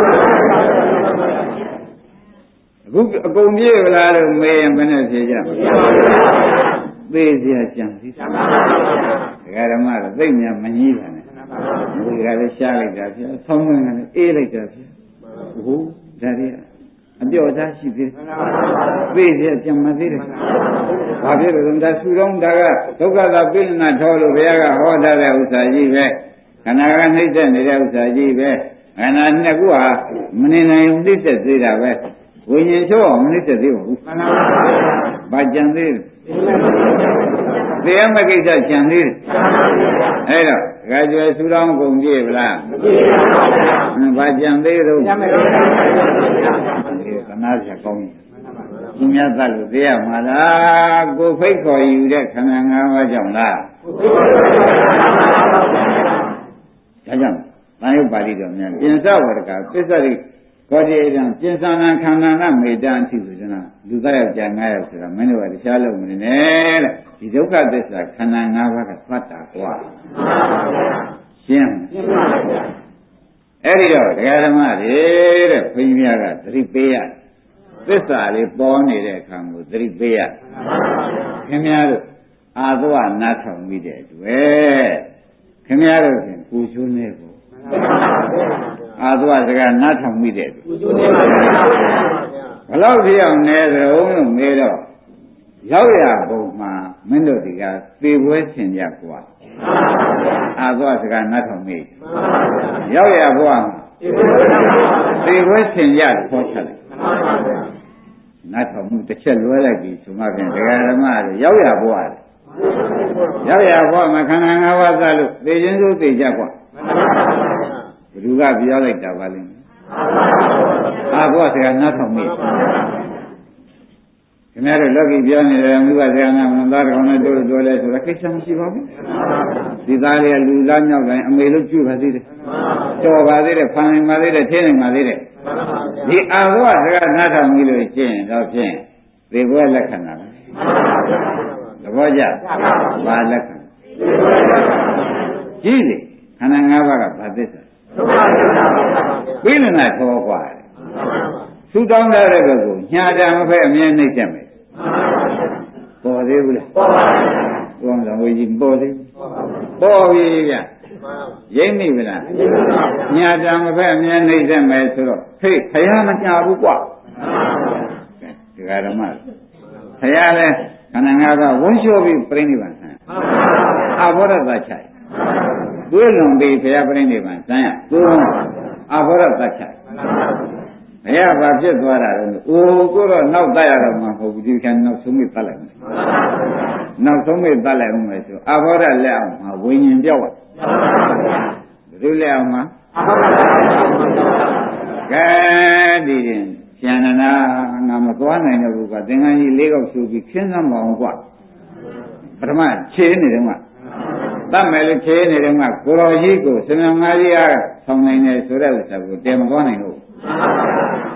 အခုအကုန်ပြေးဗလားလို့မေးရင်ဘယ်နဲ့ဖြေကြသေเสียကြံစည်ဒကာဓမ္မတွေသိဉာဏ်မကြီးတာနဲ့ဒီကလည်းရှားလိုက်တာဖြာဆောင်းဝင်ကလည်းအေးလိုက်တာဖြာဟုတ်ဒါတွေအပြော့သားရှိသေးတယ်သိเสียကြံမသေးတယ်ဘာဖြစ်လို့လဲဒါဆူတော့ဒါကဒုက္ခသာပိဋနာထောလို့ဘုရားကဟောထားတဲ့ဥစ္စာကြီးပဲခန္ဓာကနှိမ့်ဆက်နေတဲ့ဥစ္စာကြီးပဲခန္ဓာနှစ်ခုဟာမနေနိုင်နှိမ့်ဆက်သေးတာပဲဝိညာဉ်ချုပ်အောင်မနှိမ့်ဆက်သေးဘူးဘာကြံသေးလဲတရားမကိစ္စကြံသေးတယ်အဲ့တော့ဒကာကျွယ်ဆူတောင်းကုန်ပြေဗလားမပြေပါဘူးဘာကြံသေးတော့ကြံမယ်သနာစရာကောင်းပြီသူများသတ်လို့သိရမှာလားကိုဖိတ်ခေါ်ယူတဲ့ခန္ဓာ၅ပါးကြောင့်လားဒါကြောင့်သံယုတ်ပါဠိတော်များပြင်စဝရကပစ္စရိကောတိအံပြင်စနာခန္ဓာနာမေတ္တာအထိဆိုကြလားလူသားယောက်ျား၅ယောက်ဆိုတာမင်းတို့ကတရားလုံးမနေနဲ့တဲ့ဒီဒုက္ခသစ္စာခန္ဓာ၅ပါးကသတ်တာကွာရှင်းရှင်းပါဗျာအဲ့ဒီတော့ဒကာဓမ္မတွေတဲ့ဘုန်းကြီးများကသတိပေးရသစ္စာလေးပေါ်နေတဲ့အခါကိုသတိပေးရခင်ဗျားတို့အာသဝနားထောင်မိတဲ့တွေ့ခင်ဗျားတို့ဖြင့်ကိုချိုးနေကိုအာသဝစကားနားထောင်မိတဲ့ကိုချိုးနေပါဘယ်လောက်ပြောင်းနေသလဲလို့မေးတော့ရောက်ရပုံမှာမင်းတို့ဒီကသေပွဲဆင်ကြကွာအာသဝစကားနားထောင်မိရောက်ရဘဝမှာသေပွဲဆင်ကြခေါ်ချက်လိုက်နားထောင်မှုတစ်ချက်လွဲလိုက်ပြီဆိုမှဖြင့်ဒကာဓမ္မတွေရောက်ရဘဝလေရောက်ရဘဝမှာခန္ဓာ၅ပါးသလို့သိချင်းစိုးသိကြကွာဘယ်သူကပြောလိုက်တာပါလိမ့်အာဘဝစကားနားထောင်မိခင်ဗျားတို့လောကီပြောနေတယ်မိဘစကားနာမသားတော်နဲ့တို့တို့လဲဆိုတော့ကိစ္စမရှိပါဘူးဒီသားလေးကလူလားမြောက်တိုင်းအမေလို့ကြွပါသေးတယ်တော်ပါသေးတယ်ဖန်နိုင်ပါသေးတယ်ထင်းနိုင်ပါသေးတယ်ဒီအာဘဝစကားနားထောင်ပြီးလို့ရှင်းတော့ဖြင့်သေဘဝလက္ခဏာပဲသဘောကျဘာလက္ခဏာကြည့်လေခန္ဓာ၅ပါးကဘာသစ္စာပြိလနာခေါ်กว่าသူတောင်းတဲ့ဘက်ကိုညာတာမဖက်အမြဲနှိမ့်ချက်မယ်ပေါ်သေးဘူးလားပေါ်ပါဘူးဘုရားတော်ဝေကြီးပေါ်သေးပေါ်ပြီဗျရိမ့်မိဗလားညာတာမဖက်အမြဲနှိမ့်ချက်မယ်ဆိုတော့ဟေးခရမကြဘူးကွာဒီကရမခရလဲခန္ဓာ၅ပါးဝန်းလျှောပြီးပြိဋိဘံဆံအဘောရသချိုင်သွေးလွန်ပြီးဘုရားပြိဋိဘံဆံရသွေးအဘောရသချိုင်ဘုရားဘာဖြစ်သွားတာလဲအိုးကိုတော့နောက်တတ်ရတော့မှမဟုတ်ဘူးဒီကံနောက်ဆုံးမိတတ်လိုက်မယ်နောက်ဆုံးမိတတ်လိုက်အောင်မယ်ဆိုအဘောရလက်အောင်မှာဝိညာဉ်ပြောက်ဘယ်လိုလက်အောင်မှာကဲဒီရင်ကျန်နာငါမသွားနိုင်တော့ဘူးကသင်္ကန်းကြီးလေးကောက်ရှုပြီးခင်းစမ်းမအောင်ကွာပထမခြေနေတယ်ကတတ်မယ်လို့ခြေနေတယ်ကကိုတော်ကြီးကိုစမြငါးကြီးအားဆောင်နိုင်တယ်ဆိုတဲ့ဥစ္စာကိုတည်မသွားနိုင်လို့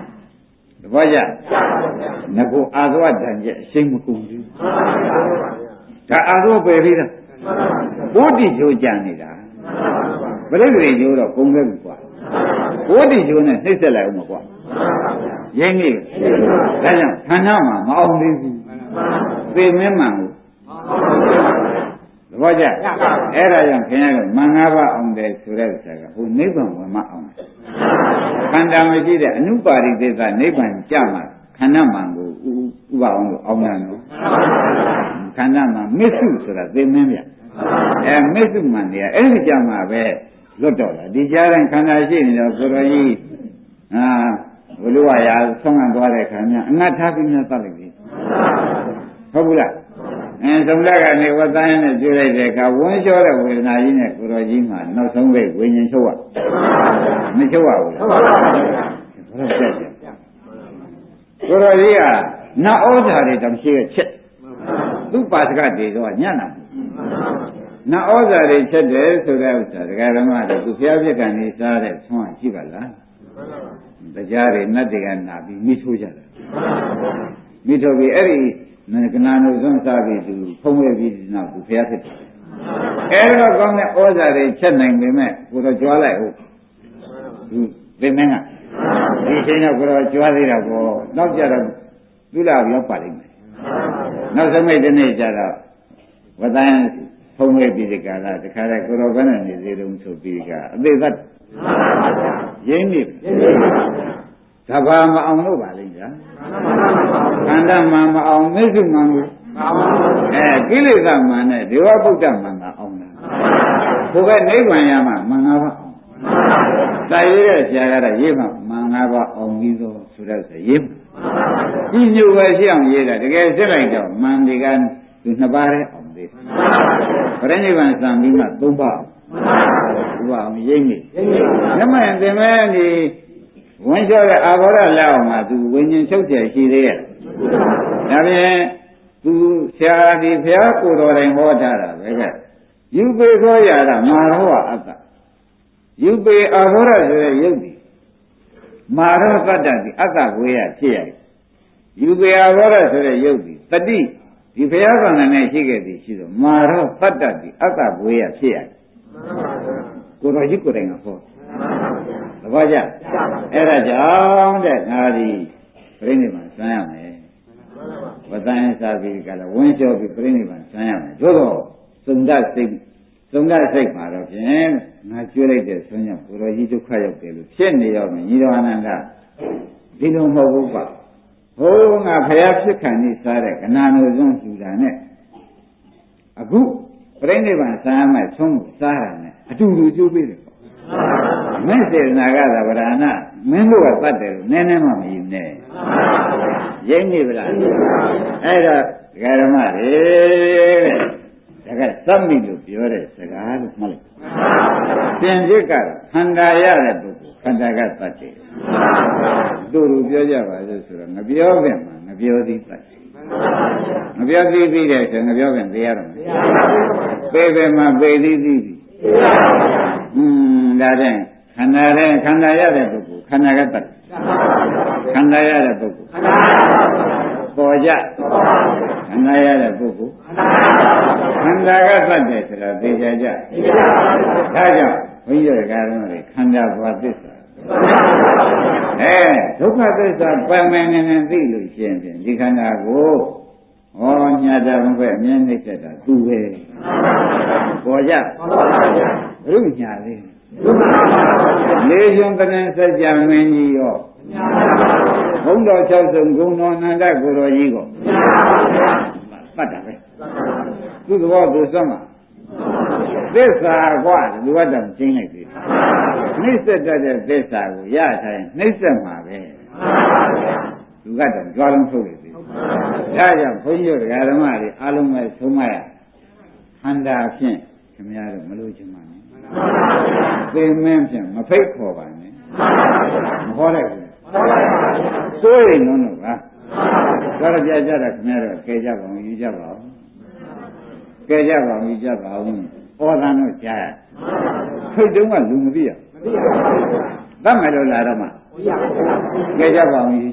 ဘောကြငါအာသောတန်ကျအရှိန်မကုန်ဘူးဒါအာသောပယ်ပြီးတာဘုဒ္ဓကျိုးကြံနေတာပရိသေကျိုးတော့ကုန်ခဲ့ပြီကွာဘုဒ္ဓကျိုးနဲ့နှိမ့်ဆက်လိုက်ဦးမကွာရင်းကြီးဒါကြောင့်ဌာနမှာမအောင်သေးဘူးသေမင်းမှန်ဘူးသဘောကျအဲ့ဒါကြောင့်ခင်ဗျားတို့မင်္ဂပါအောင်တယ်ဆိုတဲ့ဥစ္စာကဟိုနိဗ္ဗာန်ဝင်မအောင်ခန္ဓာမရှိတဲ့အနုပါရိသေသနိဗ္ဗာန်ကြမှာခန္ဓာမှန်ကိုဥပအောင်လို့အောင်တယ်နော်ခန္ဓာမှမစ္စုဆိုတာသေမင်းဗျအဲမစ္စုမှန်တယ်အဲ့ဒီကြမှာပဲလွတ်တော့လားဒီကြားတိုင်းခန္ဓာရှိနေတော့ကိုယ်တော်ကြီးအာဘုလိုဝါရာဆုံးခံသွားတဲ့ခါမြအငတ်ထားပြီးများသတ်လိုက်ပြီဟုတ်ဘူးလားအဲသုံးလက်ကနေဝတ်တိုင်းနဲ့ကျွေးလိုက်တဲ့အခါဝန်းလျှောတဲ့ဝေဒနာကြီးနဲ့ကိုယ်တော်ကြီးမှနောက်ဆုံးပဲဝိညာဉ်ချုပ်ရမချုပ်ရဘူးဘုရားပြတ်တယ်ကိုယ်တော်ကြီးကနတ်ဩဇာတွေတောင်ရှိခဲ့ချက်သူ့ပါစကတွေတော့ညံ့တာနတ်ဩဇာတွေချက်တယ်ဆိုတဲ့ဥစ္စာဒကာဓမ္မတွေသူဘုရားပြက်ကံနေစားတဲ့ဆွမ်းရှိပါလားတရားတွေနတ်တွေကနာပြီးမိထိုးကြတယ်မိထိုးပြီးအဲ့ဒီကနာနုစွန်းစားပြီးသူဖုံးဝဲပြီးနောက်သူဘုရားဖြစ်တယ်အဲ့တော့ကောင်းတဲ့ဩဇာတွေချက်နိုင်ပေမဲ့ကိုတော့ကြွားလိုက်ဟုတ်သူသိမင်းကဒီချိန်တော့ကိုတော့ကြွားသေးတာပေါ့နောက်ကြတော့သူ့လာရောက်ပါလိမ့်မယ်နောက်ဆုံးမိတ်တဲ့နေ့ကျတော့ဝတန်းဖုံးဝဲပြီးဒီကလာတခါတည်းကိုတော့ဘယ်နဲ့နေသေးတုံးဆိုပြီးကအသေးသက်ရင်းနေသဘာမအောင်လို့ပါလိမ့်ဗျာခန္ဓာမှမအောင်မစ္စုမှန်ဘူးအဲကိလေသာမှန်နဲ့ဒေဝဗုဒ္ဓမှန်ကအောင်တာဘုပဲနိဗ္ဗာန်ရမှာမှန်ငါးပါးအောင်တာရည်ရဲ့ဆရာကတော့ရေးမှမှန်ငါးပါးအောင်ပြီးတော့ဆိုတော့ဆိုရေးဒီညိုပဲရှိအောင်ရေးတာတကယ်စစ်လိုက်တော့မှန်ဒီကသူနှစ်ပါးနဲ့အောင်သေးပရိနိဗ္ဗာန်စံပြီးမှသုံးပါးဥပအောင်ရိမ့်နေနမယံသင်မဲဒီဝင်လျှောတဲ့အာဘောရလက်အောင်မှာသူဝိညာဉ်ချုပ်တယ်ရှိသေးရဲ့ဒါပြင်သူဆရာဒီဘုရားကိုယ်တော်တိုင်ဟောထားတာပဲကယူပေသောရာကမာရောဝအတ္တယူပေအာဘောရဆိုတဲ့ယုတ်ဒီမာရောတတ္တဒီအတ္တဝေယဖြစ်ရတယ်ယူပေအာဘောရဆိုတဲ့ယုတ်ဒီတတိဒီဘုရားကံနဲ့ရှိခဲ့သည်ရှိတော့မာရောတတ္တဒီအတ္တဝေယဖြစ်ရတယ်ကိုယ်တော်ကြီးကိုယ်တိုင်ကဟောသဘောကျအဲ့ဒါကြောင့်တဲ့ငါဒီပြိဋိဘံဆန်းရမယ်ဝတ္တန်စာပြီးကလည်းဝင်းလျှောပြီးပြိဋိဘံဆန်းရမယ်သို့တော့သုံဒစိတ်သုံဒစိတ်မှာတော့ဖြင့်ငါကျွေးလိုက်တဲ့ဆွမ်းကြောင့်ကိုယ်တော်ကြီးဒုက္ခရောက်တယ်လို့ဖြစ်နေရောမယ်ညီတော်အနန္ဒဒီလိုမဟုတ်ဘူးပါဟိုးငါဖျားဖြစ်ခံနေစားတဲ့ကနာနုစွန်းယူတာနဲ့အခုပြိဋိဘံဆန်းရမယ်ဆုံးကိုစားတာနဲ့အတူတူကျိုးပေးတယ်မင်းစေနာကသာဗရဏမင်းတို့ကတတ်တယ်လို့နည်းနည်းမှမယူနဲ့ရိမ့်နေဗလားအဲ့တော့ဒကာဓမ္မတွေတဲ့ဒါကသတ်မိလို့ပြောတဲ့စကားလို့မှတ်လိုက်ပြင်ဖြစ်ကခန္ဓာရတဲ့ပုဂ္ဂိုလ်ခန္ဓာကတတ်တယ်တို့လိုပြောကြပါလို့ဆိုတော့ငပြောခင်မှာငပြောသည်တတ်တယ်ငပြောသည်ပြီးတဲ့ဆိုငပြောခင်သိရတော့မယ်ပေပေမှာပေသည်သည်ပြီอืมဒါတဲ့ခန္ဓာတဲ့ခန္ဓာရတဲ့ပုဂ္ဂိုလ်ခန္ဓာကတတ်ခန္ဓာရတဲ့ပုဂ္ဂိုလ်ပေါ်ကြခန္ဓာရတဲ့ပုဂ္ဂိုလ်ခန္ဓာကတတ်တယ်ဆိုတာသိကြကြဒါကြောင့်ဘုန်းကြီးတို့ကလည်းခန္ဓာဘာသစ္စာအဲဒုက္ခသစ္စာပယ်မယ်နေနေသိလို့ရှိရင်ဒီခန္ဓာကိုဟောညာတာဘုပဲအမြဲနှိမ့်သက်တာသူပဲပေါ်ကြဘုရုညာလေးလေရှင်တဏ္ဍစัจ जा မင်းကြီးရောဘုံတော်၆စုံဂုဏတော်အနန္တကိုယ်တော်ကြီးကိုပတ်တာပဲသူ့သဘောသူစမ်းမှာသစ္စာกว่าလူကတောင်ကျင်းလိုက်ပြီနှိစ္စတတ်တဲ့သစ္စာကိုရထိုင်နှိစ္စမှာပဲလူကတောင်ကြွားလုံးထုတ်လိုက်ပြီဒါကြောင့်ဘုန်းကြီးတို့ဓမ္မတွေအားလုံးပဲသုံးမရခန္ဓာဖြင့်ခင်ဗျားတို့မလို့ချင်ပါနဲ့သိမင်းဖြင့်မဖိတ်ခေါ်ပါနဲ့မဟောလိုက်ဘူးစိုးရိမ်လုံးတော့ပါတော့ပြကြတာခင်ဗျားတို့ကဲကြပါဦးယူကြပါဦးကဲကြပါဦးယူကြပါဦးဩသံတို့ကြားရဖိတ်တုံးကလူမသိရသတ်မယ်လို့လာတော့မှကဲကြပါဦးယူကြပါဦး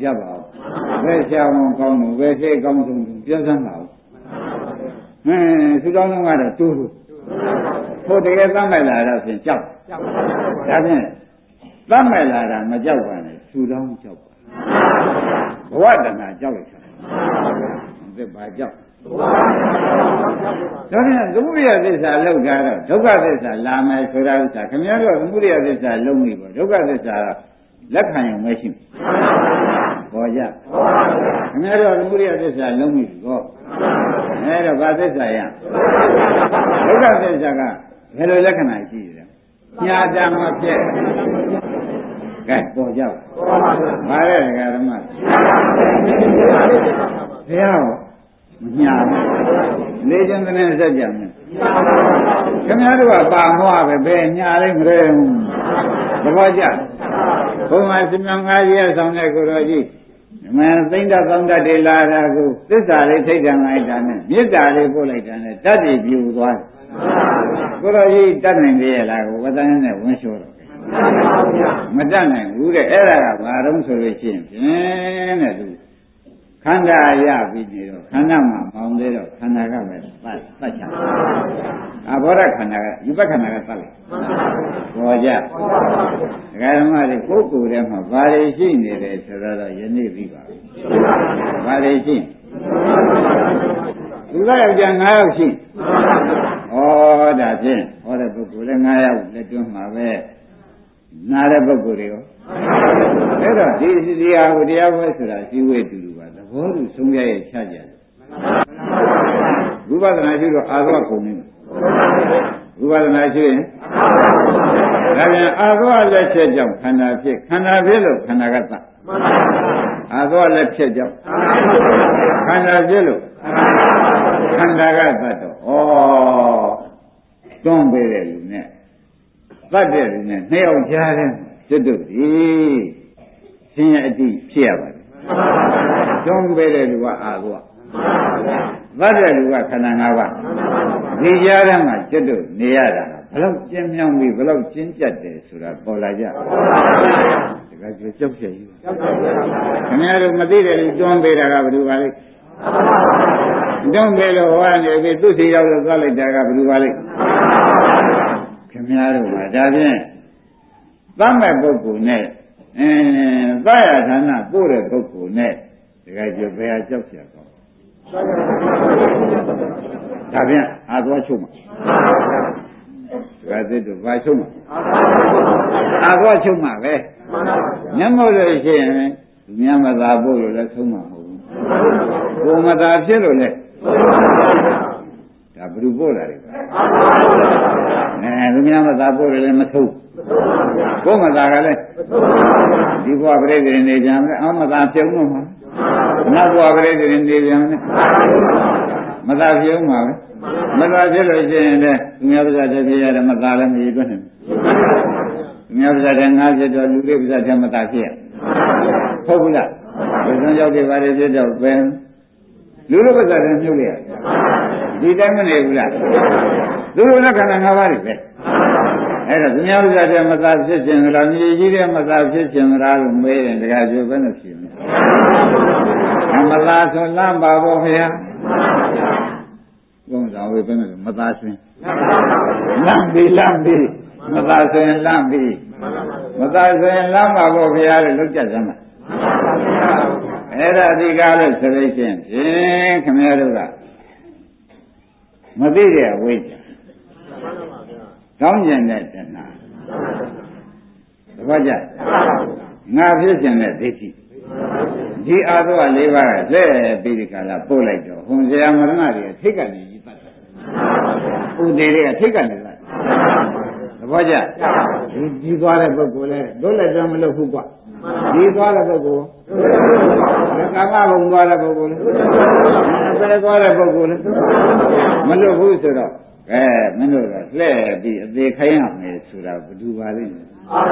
ဘယ်ရှာဝန်ကောင်းလို့ဘယ်ရှိကောင်းဆုံးပြောစမ်းပါဦးဟင်းသူတော်လုံးကတော့တိုးလို့ဟိုတကယ်သတ်မဲ့လာတော့ဖြင့်ကြောက်ဒါဖြင့်သတ်မဲ့လာတာမကြောက်ပါနဲ့သူတော်ကြောက်ပါဘဝတဏှာကြောက်လိုက်တာသစ်ပါကြောက်ဒါဖြင့်သမုဒိယသစ္စာလောက်တာတော့ဒုက္ခသစ္စာလာမယ်ဆိုတာဥစ္စာခင်ဗျားတို့သမုဒိယသစ္စာလုံးပြီပေါ့ဒုက္ခသစ္စာလက်ခံရုံမရှိဘူးပေါ်ကြခင်ဗျားတို့သမုဒိယသစ္စာလုံးပြီကောအဲတော့ဘာသစ္စာရဒုက္ခသစ္စာကဘယ်လိုလက္ခဏာရှိလဲညာတမဖြစ်ကဲပေါ်ကြပါတဲ့ဓမ္မဘုရားမညာဘူးလေကျင်တဲ့စက်ကြမယ်ခင်ဗျားတို့ကပါမွားပဲဘယ်ညာလိုက်မလဲသဘောကျဘုရားရှင်မြတ်ကြီးရဲ့ဆောင်တဲ့ကိုတော်ကြီးမင်းသိမ့်တသောင်းတတ်တွေလာတာကိုသစ္စာလေးထိတ်တန်လိုက်တာနဲ့မေတ္တာလေးပို့လိုက်တာနဲ့တတ်တည်ပြူသွားတယ်ကိုတော်ကြီးတတ်နိုင်သေးရဲ့လားကိုဝတ္တန်နဲ့ဝန်းလျှောတော့မတတ်နိုင်ဘူးတဲ့အဲ့ဒါကဘာတော့ဆိုလို့ရှိရင်ဖြင့်တဲ့သူခန္ဓာရပြီးနေတော့ခန္ဓာမှာမောင်းသေးတော့ခန္ဓာကပဲပတ်ပတ်ချာအဘောဓခန္ဓာကယူပခန္ဓာကပတ်လိုက်ပေါ်ကြဒကာဓမ္မတွေကိုယ်ကိုယ်ထဲမှာဘာတွေရှိနေတယ်ဆိုတော့ယနေ့ပြီးပါပြီဘာတွေရှိသူကယောက်ျား၅ယောက်ရှိဩဒါဖြင့်ဟောတဲ့ပုဂ္ဂိုလ်လည်း၅ယောက်လက်တွန်းမှာပဲနားတဲ့ပုဂ္ဂိုလ်တွေရောအဲ့တော့ဒီဒီဟာကိုတရားပွဲဆိုတာရှိဝေတူတူပါသဘောတူဆုံးရရဲ့ချကြတယ်ဝိပဿနာရှိတော့အာသောကုန်နေဝိပဿနာရှိရင်ဒါပြန်အာသောလက်ချက်ကြောင့်ခန္ဓာဖြစ်ခန္ဓာဖြစ်လို့ခန္ဓာကသအာသောလက်ချက်ကြောင့်ခန္ဓာဖြစ်လို့ခန္ဓာကသတော့ဩတွန်းပေးတဲ့လူနဲ့သတ်တဲ့လူနဲ့နှစ်ယောက်ကြားတဲ့ကျွတ်တို့ဒီဆင်းရဲအတိဖြစ်ရပါတယ်တွန်းပေးတဲ့လူကအာသောသတ်တဲ့လူကခန္ဓာ၅ပါးဒီကြားထဲမှာကျွတ်တို့နေရတာဘယ်လောက်ကျင်းမြောင်းပြီးဘယ်လောက်ကျင်းကျက်တယ်ဆိုတာပေါ်လာကြဒါကကြောက်ကြောက်ဖြစ်ကြီးခင်ဗျားတို့မသိတယ်တွန်းပေးတာကဘယ်လိုပါလဲတွန်းပေးလို့ဟောနေပြီသူ့စီရောက်လို့သွားလိုက်တာကဘယ်လိုပါလဲခင်ဗျားတို့ကဒါဖြင့်သတ်မဲ့ပုဂ္ဂိုလ်နဲ့အင်းသရဌာနပို့တဲ့ပုဂ္ဂိုလ်နဲ့ဒါကကြောဘယ်ဟာကြောက်ကြကောဒါဖြင့်အာသွားချုပ်မှာဒါသစ်တို့ဘာချုပ်မှာအာသွားချုပ်မှာပဲမျက်မှောက်လို့ရှိရင်သူများမသာပို့လို့လည်းဆုံးမှာမဟုတ်ဘူးကိုမသာဖြစ်လို့လည်းဒါဘယ်လိုပို့လာလဲအဲသူများမသာပို့လို့လည်းမဆုံးကိုမသာကလည်းဒီဘဝပြိတ္တိနေကြမယ်အောင်းမသာပြုံးလို့မှာနောက်ဘဝပြိတ္တိနေကြမယ်မသာပြုံးမှာပဲမသာဖြစ်လို့ရှိရင်လည်းသူများပါးစပ်တည်းဖြစ်ရတယ်မသာလည်းမရည်တွက်နိုင်ဘူးသူများပါးစပ်တည်းငါဖြစ်တော့လူတွေပါးစပ်တည်းမသာဖြစ်ရဟုတ်ဘူးလားဒီဆုံးရောက်ကြပါလေဖြစ်တော့ပဲလူလိုပါးစပ်တည်းမြုပ်ရဒီတိုင်းမနေဘူးလားသူတို့လည်းခန္ဓာ၅ပါးတွေပဲအဲ့တော့သူများပါးစပ်တည်းမသာဖြစ်ခြင်းလားမြေကြီးတဲ့မသာဖြစ်ခြင်းလားလို့မေးရင်တခါပြောဘယ်နဲ့ဖြစ်မလဲမသာဆိုလမ်းပါဖို့ခင်ဗျာဘုံသာဝေဘယ်နဲ့မသာဆွင်းလမ်းပြီးလမ်းပြီးမသာဆွင်းလမ်းပြီးမသာဆွင်းလမ်းပါဖို့ဘုရားလည်းလောက်ကြစမ်းပါအဲ့ဒါဒီကားလို့ဆိုလို့ရှိရင်ဖြင့်ခင်ဗျားတို့ကမသိတဲ့အဝိဇ္ဇာကောင်းကျင်တဲ့တဏှာသဘောကျငါဖြစ်ခြင်းတဲ့ဒိဋ္ဌိဒီအာသော၄ပါးကလက်ပြီးဒီကလာပို့လိုက်တော့ဟွန်ဆရာမရဏတွေထိတ်ကနေကြီးပတ်တယ်ဥဒေတွေကထိတ်ကနေပတ်သဘောကျဒီဒီသွားတဲ့ပုဂ္ဂိုလ်လဲတို့လည်းကြမလို့ဟုတ်ကွာဒီသွားတဲ့ပုဂ္ဂိုလ်ကာကဘုံသွားတဲ့ပုဂ္ဂိုလ်လဲဘယ်သွားတဲ့ပုဂ္ဂိုလ်လဲမလို့ဘူးဆိုတော့အဲမင်းတို့ကလှဲ့ပြီးအသေးခိုင်းရမယ်ဆိုတာဘယ်သူပါလိမ့်မယ်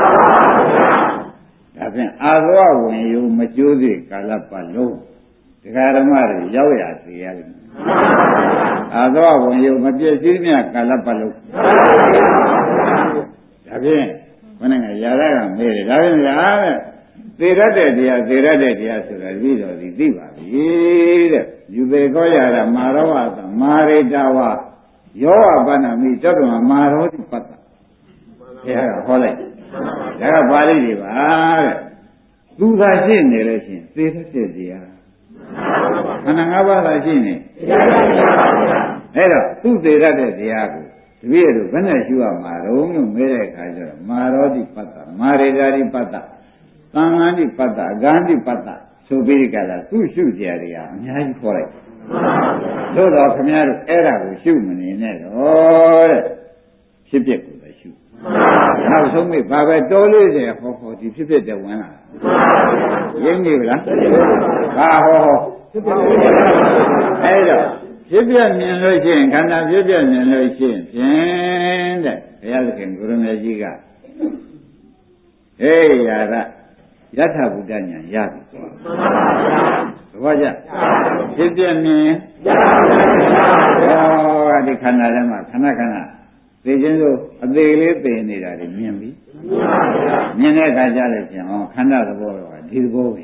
ဒါဖြင့်အာသောဝင်ယူမကျိုးသေးကာလပတ်လုံးတရားဓမ္မတွေရောက်ရသေးရတယ်အာသောဝင်ယူမပြည့်စည်မြကာလပတ်လုံးဒါဖြင့်ဘယ်နဲ့ကຢာရကမေးတယ်ဒါဖြင့်ຢာတဲ့သေရတဲ့တရားသေရတဲ့တရားဆိုတာပြီးတော့ဒီသိပါပြီတဲ့ယူပေကောရတာမာရောဝသမာရိတဝယောဝပဏ္ဏမိတတ္တမမာရောတိပတ္တဘုရားကဟောလိုက်ဒါကပါဠိတွေပါတဲ့သူသာရှိနေလို့ရှိရင်သေရတဲ့တရားခန္ဓာ၅ပါးသာရှိနေအဲ့တော့သူသေရတဲ့တရားကိုတပည့်တို့ဘယ်နဲ့ရှုရမှာတော့လို့မေးတဲ့အခါကျတော့မာရောတိပတ္တမာရိတာတိပတ္တသံဃာတိပတ္တအဂန္တိပတ္တဆိုပြီးကြတာသူရှုကြရတဲ့အများကြီးခေါ်လိုက်သို့တော့ခင်ဗျားတို့အဲ့ဒါကိုရှုမနေနဲ့တော့တဲ့ဖြစ်ပျက်ကိုပဲရှုနောက်ဆုံးမိဘာပဲတော်လေးစေဟောဟောဒီဖြစ်ပျက်တဲ့ဝင်လာရင်းနေပြီလားဘာဟောဟောအဲ့တော့ဖြစ်ပျက်မြင်လို့ရှိရင်ခန္ဓာဖြစ်ပျက်မြင်လို့ရှိရင်ဖြင့်တဲ့ဘုရားသခင်ကိုရမေကြီးကဟေးရာကယထာဘုဒ္ဓဉာဏ်ရပြီကွာသဘောကျဖြစ်ပြမြင်ဟောဒီခန္ဓာထဲမှာခဏခဏသိချင်းဆိုအသေးလေးသိနေတာတွေမြင်ပြီမြင်တဲ့အခါကျလို့ရှင်ဟောခန္ဓာသဘောတော့ဒီသဘောပဲ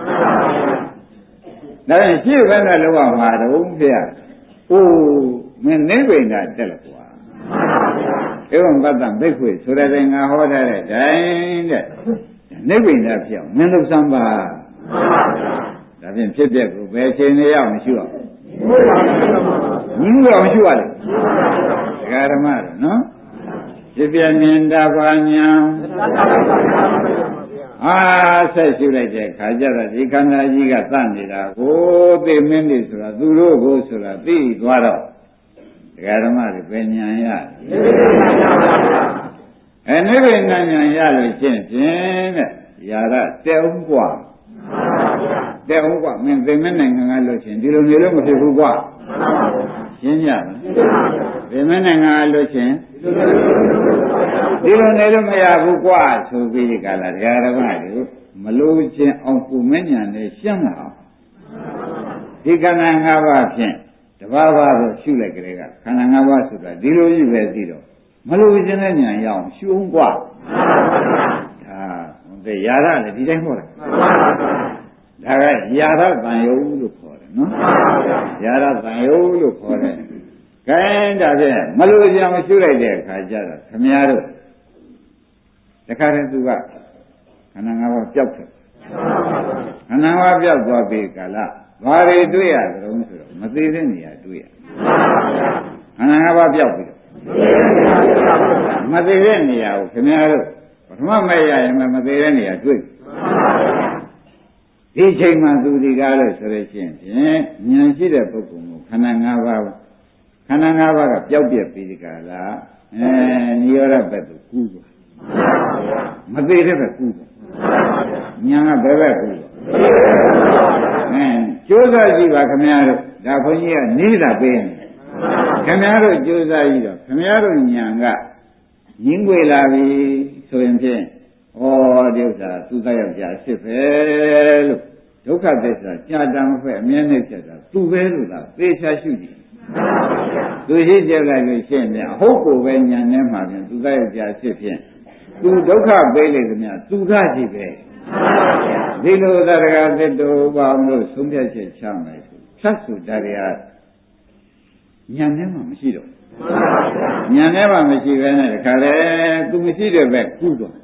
ဒါရင်ရှင်းဘယ်နဲ့လောက်အောင်မှာတော့ဖေရအိုးမင်းနိဗ္ဗာန်တက်လို့ကွာဧဝံပတ္တံဘိက္ခွေဆိုတဲ့ငါဟောထားတဲ့တိုင်းတဲ့နိဗ္ဗာန်ဖြစ်အောင်မင်းတို့စမ်းပါဒါဖြင့်ဖြစ်ပျက်ကိုဘယ်ချိန်နေရအောင်ရှုအောင်ညီးအောင်ရှုရတယ်ဒကာဓမ္မတို့နော်ဖြစ်ပျက်မြင်တာပါညာအာဆက်ရှုလိုက်တဲ့ခါကျတော့ဒီခန္ဓာကြီးကသတ်နေတာကိုသိမင်းနေဆိုတာသူတို့ကိုဆိုတာသိသွားတော့ဒကာဓမ္မတွေပဲညာရအဲနိဗ္ဗာန်ဉာဏ်ရလို့ရှင်းဖြင့်တဲ့ယာရတဲ့ဥကွာတဲ့ဥကွာမင်းသိမနိုင်ငံကလို့ရှင်းဒီလိုနေလို့မဖြစ်ဘူးကွာရှင်းကြမလားသိမနိုင်ငံကလို့ရှင်းဒီလိုနေလို့မရဘူးကွာဆိုပြီးဒီကလာတရားဓမ္မတွေမလို့ချင်းအောင်ကုမဉဏ်နဲ့ရှင်းလာအောင်ဒီခန္ဓာ၅ပါးဖြင့်တဘာဘာကိုရှုလိုက်ကြတဲ့ကခန္ဓာ၅ပါးဆိုတာဒီလိုကြီးပဲသိတော့မလို့ခြင်းတဲ့ဉာဏ်ရအောင်ရှုအောင်กว่าဒါဟုတ်တယ်ယာရလည်းဒီတိုင်းဟောတာဒါကယာရတန်ယုလို့ခေါ်တယ်နော်ယာရတန်ယုလို့ခေါ်တယ်ကဲဒါဖြင့်မလို့ခြင်းအောင်ရှုလိုက်တဲ့အခါကျတော့ခမည်းတော်တခါတည်းသူကခန္ဓာ၅ပါးပျောက်တယ်ခန္ဓာ၅ပါးပျောက်သွားပြီကာလဘာတွေတွေ့ရကြုံဆိုတော့မသေးတဲ့နေရာတွေ့ရခန္ဓာ၅ပါးပျောက်ပြီမသေးတဲ့နေရာကိုခင်ဗျားတို့ပထမမဲ့ရရင်မသေးတဲ့နေရာတွေ့ဒီချိန်မှသူဒီကားလို့ဆိုရချင်းဖြင့်ဉာဏ်ရှိတဲ့ပုဂ္ဂိုလ်ကိုခန္ဓာ၅ပါးခန္ဓာ၅ပါးကပျောက်ပြက်ပြီးဒီကားလားအဲနိရောဓဘက်ကိုကူးသွားမသေးတဲ့ဘက်ကူးသွားဉာဏ်ကဘယ်ဘက်ကူးသွားအဲကျိုးစားကြည့်ပါခင်ဗျားတို့ဒါဘုန်းကြီးကနေတာပေးနေခင်ဗျားတို့ကြိုးစားကြည့်တော့ခင်ဗျားတို့ဉာဏ်ကရင်းွေလာပြီဆိုရင်ဖြင့်ဩဒီဥစ္စာသူသားယောက်ျားဖြစ်ပဲလို့ဒုက္ခသစ္စာကြာတံမဖက်အမြဲနှိမ့်ချက်တာသူပဲလို့သာသေချာရှုကြည့်သူရှိကြလိုက်လို့ရှင်းပြန်အဟုတ်ကိုပဲဉာဏ်နဲ့မှပြန်သူသားယောက်ျားဖြစ်ဖြင့်သူဒုက္ခပေးလေသမျှသူသားကြည့်ပဲဒီလိုသရဂသတ္တောပေါင်းလို့ဆုံးဖြတ်ချက်ချမယ်ဆိုဖြတ်စုတရားဉာဏ်နဲ့မှမရှိတော့ဉာဏ်နဲ့မှမရှိပဲနဲ့တခါလေသူမရှိတဲ့ဘက်ကုတော့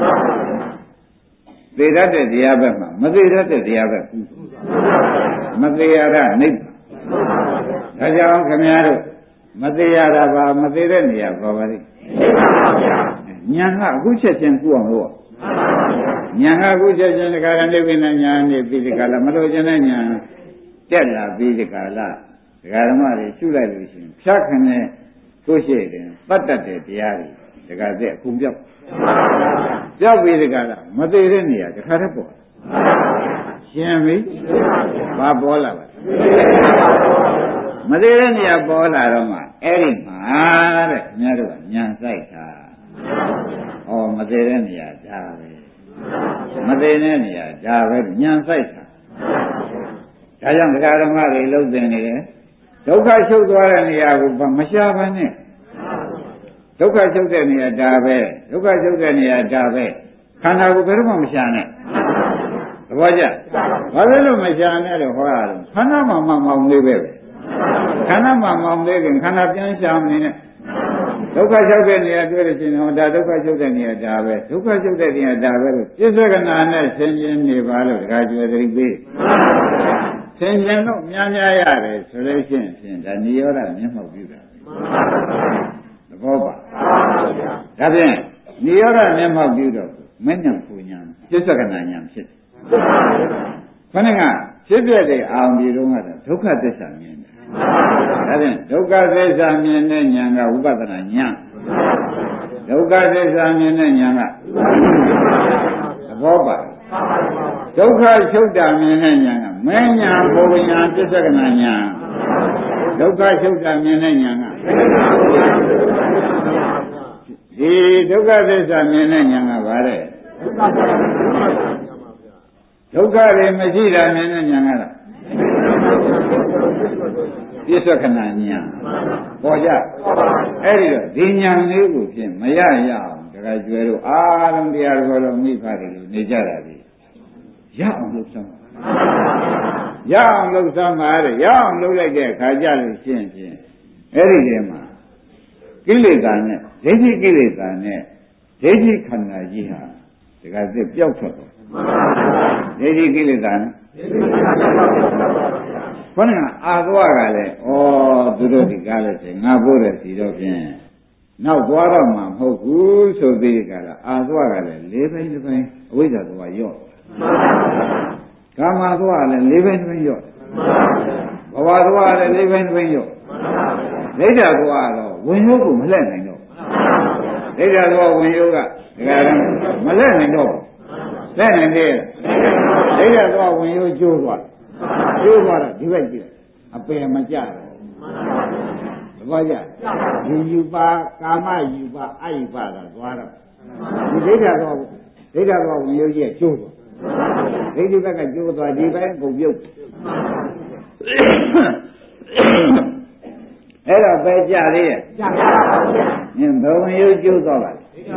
သေတတ်တဲ့တရားဘက်မှာမသေတတ်တဲ့တရားဘက်ကုမသေရတာနိဗ္ဗာန်ဒါကြောင့်ခင်ဗျားတို့မသေးရတာပါမသေးတဲ့နေရာပါပါလိဉာဏ်ကအခုချက်ချင်းကုအောင်လို့ဉာဏ်ကအခုချက်ချင်းတခါလေနိဗ္ဗာန်ဉာဏ်နဲ့ပြီးဒီကလာမလို့ခြင်းတဲ့ဉာဏ်တက်လာပြီးဒီကလာဒကာဓမ္မတွေရှုလိုက်လို့ရှိရင်ဖြတ်ခနဲ့ကိုရှိတယ်ပတ်တတ်တဲ့တရားတွေဒကာသက်အကုန်ပြောက်ပြောက်ပြီးဒကာလားမသေးတဲ့နေရာတခါတည်းပေါ်ရှင်းပြီဘာပေါ်လာပါမသေးတဲ့နေရာပေါ်လာတော့မှအဲ့ဒီမှာတဲ့ခင်ဗျားတို့ကညံဆိုင်တာဩမသေးတဲ့နေရာဒါပဲမသေးတဲ့နေရာဒါပဲညံဆိုင်တာဒါကြောင့်ဒကာဓမ္မတွေလုံးသိနေတယ်ဒုက္ခချုပ်သွားတဲ့နေရာကိုမရှားပါနဲ့ဒုက္ခချုပ်တဲ့နေရာဒါပဲဒုက္ခချုပ်တဲ့နေရာဒါပဲခန္ဓာကိုဘယ်တော့မှမရှားနဲ့ဘောကြဘာလို့လို့မရှာနဲ့လို့ဟောရတယ်ခန္ဓာမှာမမောင်လေးပဲခန္ဓာမှာမောင်လေးခင်ခန္ဓာပြန်ရှာမနေနဲ့ဒုက္ခချုပ်တဲ့နေရာတွေ့လို့ရှိရင်ဟောဒါဒုက္ခချုပ်တဲ့နေရာဒါပဲဒုက္ခချုပ်တဲ့နေရာဒါပဲလို့ပြစ္ဆေကနာနဲ့ဆင်ခြင်နေပါလို့တခါကျွယ်သတိပေးဆင်ခြင်လို့များများရတယ်ဆိုလို့ရှိရင်ဖြင့်ဒါနိရောဓမျက်မှောက်ပြုတာသဘောပါဒါဖြင့်နိရောဓမျက်မှောက်ပြုတော့မဉ္ဇဉ်ပူညာပြစ္ဆေကနာညာဖြစ်တယ်ခဏကဖြစ်ပြတဲ့အာရုံဒီတော့ကတော့ဒုက္ခသစ္စာမြင်တယ်ဒါဖြင့်ဒုက္ခသစ္စာမြင်တဲ့ဉာဏ်ကဝိပဿနာဉာဏ်ဒုက္ခသစ္စာမြင်တဲ့ဉာဏ်ကသဘောပါဒုက္ခချုပ်တာမြင်တဲ့ဉာဏ်ကမဉ္ဇဉ်ပူညာပြစ္ဆေကနာညာဒုက္ခချုပ်တာမြင်တဲ့ဉာဏ်ကဒီဒုက္ခသစ္စာမြင်တဲ့ဉာဏ်ကဘာလဲဒုက္ခတွေမရှိတာမြင်တဲ့ဉာဏ်ကတော့ပြစ္ဆေကနာဉာဏ်ပေါ်ကြအဲ့ဒီတော့ဒီဉာဏ်လေးကိုဖြင့်မရရအောင်တခါကျွဲတို့အားလုံးတရားတော်တော်မိဖတယ်လို့နေကြတာဒီရအောင်လုပ်စမ်းပါရအောင်လုပ်စမ်းပါတဲ့ရအောင်လုပ်လိုက်တဲ့အခါကြလို့ရှင်းဖြင့်အဲ့ဒီထဲမှာကိလေသာနဲ့ဒိဋ္ဌိကိလေသာနဲ့ဒိဋ္ဌိခန္ဓာကြီးဟာတခါစစ်ပျောက်ထွက်သွားဒိဋ္ဌိကိလေသာနဲ့ခொနကအာသွားကလည်းဩသူတို့ဒီကားလဲငါပို့တဲ့စီတော့ဖြင့်နောက်သွားတော့မှမဟုတ်ဘူးဆိုပြီးကြလားအာသွားကလည်းလေးပိုင်းတစ်ပိုင်းအဝိဇ္ဇာသွားရော့ကာမသွားလည်းလေးပိုင်းတစ်ပိုင်းရော့ဘဝသွားလည်းလေးပိုင်းတစ်ပိုင်းရော့ဒိဋ္ဌာသွားတော့ဝင်ရုပ်ကိုမလှည့်နိုင်တော့ဒိဋ္ဌာသွားဝင်ရုပ်ကဒါကမလှည့်နိုင်တော့လက်နိုင်တယ်ဒိဋ္ဌာသွားဝင်ရုပ်ကျိုးသွားကျိုးသွားတော့ဒီဘက်ကြည့်အပယ်မကြတော့သဘောကျဒီယူပါကာမယူပါအယူပါကသွားတော့ဒီဒိဋ္ဌာသွားဒိဋ္ဌာသွားဝင်ရုပ်ကြီးကျိုးသွားဒိဋ္ဌိဘက်ကကျိုးသွားဒီဘက်ပုံပြုတ်အဲ့တော့ပဲကြသေးရဲ့ကြပါပါဘုရား။ညဘဝင်ရုပ်ကျိုးသွားပါလေ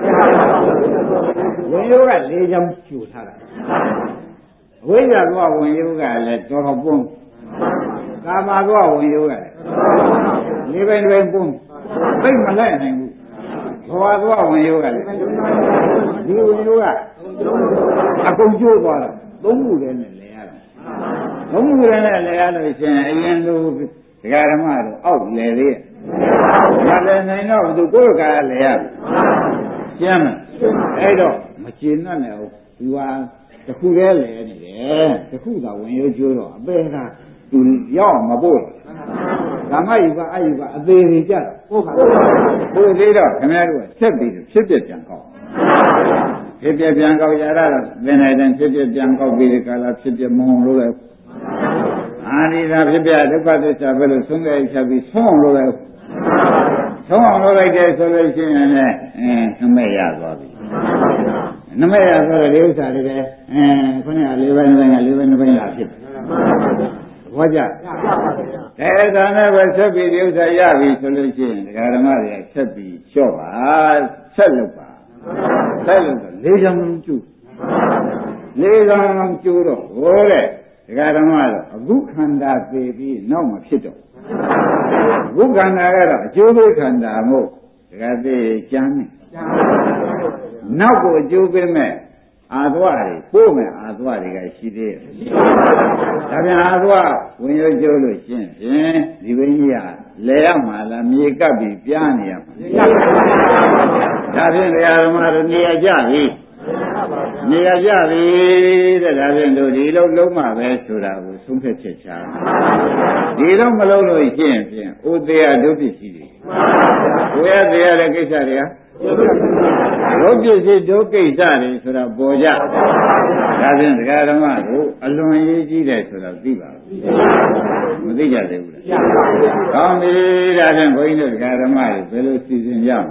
။ဝင်ရုပ်ကလေးချောင်းကျိုးထားတာ။အဝိဇ္ဇာကဝင်ရုပ်ကလည်းတော်တော်ပွန်း။ကာမကဝင်ရုပ်ကလည်းလေးပိုင်းတစ်ပိုင်းပွန်း။သိမလိုက်နိုင်ဘူး။ဘဝကဝင်ရုပ်ကလည်းဒီဝင်ရုပ်ကအကုန်ကျိုးသွားတာ။သုံးခုတည်းနဲ့လဲရတယ်။သုံးခုတည်းနဲ့လဲရလို့ရှင်အရင်လိုဒကာဓမ္မတို့အောက်လေသေးမလဲနိုင်တော့သူကိုယ်ကလည်းရကျမ်းအဲ့တော့မကျေနပ်နဲ့ဟုတ်သူဟာတခုတည်းလဲနေတယ်တခုသာဝင်ရုပ်ကျိုးတော့အပေကသူရောက်မပို့ကာမယူကအယူကအသေးတွေကြတော့ဟုတ်ပါဘူးပို့သေးတော့ခင်ဗျားတို့ဆက်ပြီးဖြစ်ပြပြန်ကောက်ဖြစ်ပြပြန်ကောက်ရတာတော့သင်နိုင်တဲ့ဖြစ်ပြပြန်ကောက်ပြီးဒီကလာဖြစ်ပြမုံလို့လဲအာဒီသာဖြစ်ပြဒုက္ခသစ္စာပဲလို့ဆုံးခဲ့ချက်ပြီးဆုံးအောင်လုပ်လိုက်ဆုံးအောင်လုပ်လိုက်တယ်ဆိုလို့ရှိရင်လည်းအဲနမဲ့ရသွားပြီနမဲ့ရဆိုတော့ဒီဥစ္စာတွေပဲအဲခုနကလေးပိုင်းပိုင်းကလေးပိုင်းတစ်ပိုင်းလာဖြစ်တယ်ဘောကြအဲဒါနဲ့ပဲဆက်ပြီးဒီဥစ္စာရပြီဆိုလို့ရှိရင်ဒကာဓမ္မတွေဆက်ပြီးလျှော့ပါဆက်လုပ်ပါဆက်လို့လေးချောင်းလုံးကျူလေးချောင်းလုံးကျူတော့ဟိုတဲ့ဒကာဓမ္မတော့အခုခန္ဓာသိပြီးနောက်မှဖြစ်တော့အခုခန္ဓာကတော့အကျိုးပေးခန္ဓာမို့ဒကာသိကျမ်းနေနောက်ကိုအကျိုးပေးမဲ့အာသွားတွေပို့မဲ့အာသွားတွေကရှိသေးတယ်ဒါပြန်အာသွားဝင်ရကျိုးလို့ရှင်းဖြင့်ဒီဘင်းကြီးကလဲရမှာလားမြေကပ်ပြီးပြားနေရမှာဒါဖြင့်ဒကာဓမ္မတို့နေရာကြပြီနေရာကြပြီတဲ့ဒါဖြင့်တို့ဒီလုံးလုံးမှပဲဆိုတာကိုသုံးဖြတ်ချက်ချာဒီလုံးမလုံးလို့ရှင်းဖြင့်ဥသေးရဒုပစ္စည်းတွေဝေရသေးရတဲ့ကိစ္စတွေကဒုပစ္စည်းဒုကိစ္စတွေဆိုတာပေါ်ကြဒါဖြင့်ဒကာဓမ္မတို့အလွန်ရေးကြီးတယ်ဆိုတာသိပါဘူးမသိကြသေးဘူးလားကောင်းပြီဒါဖြင့်ဘုန်းကြီးတို့ဒကာဓမ္မတွေဘယ်လိုစီစဉ်ကြမလဲ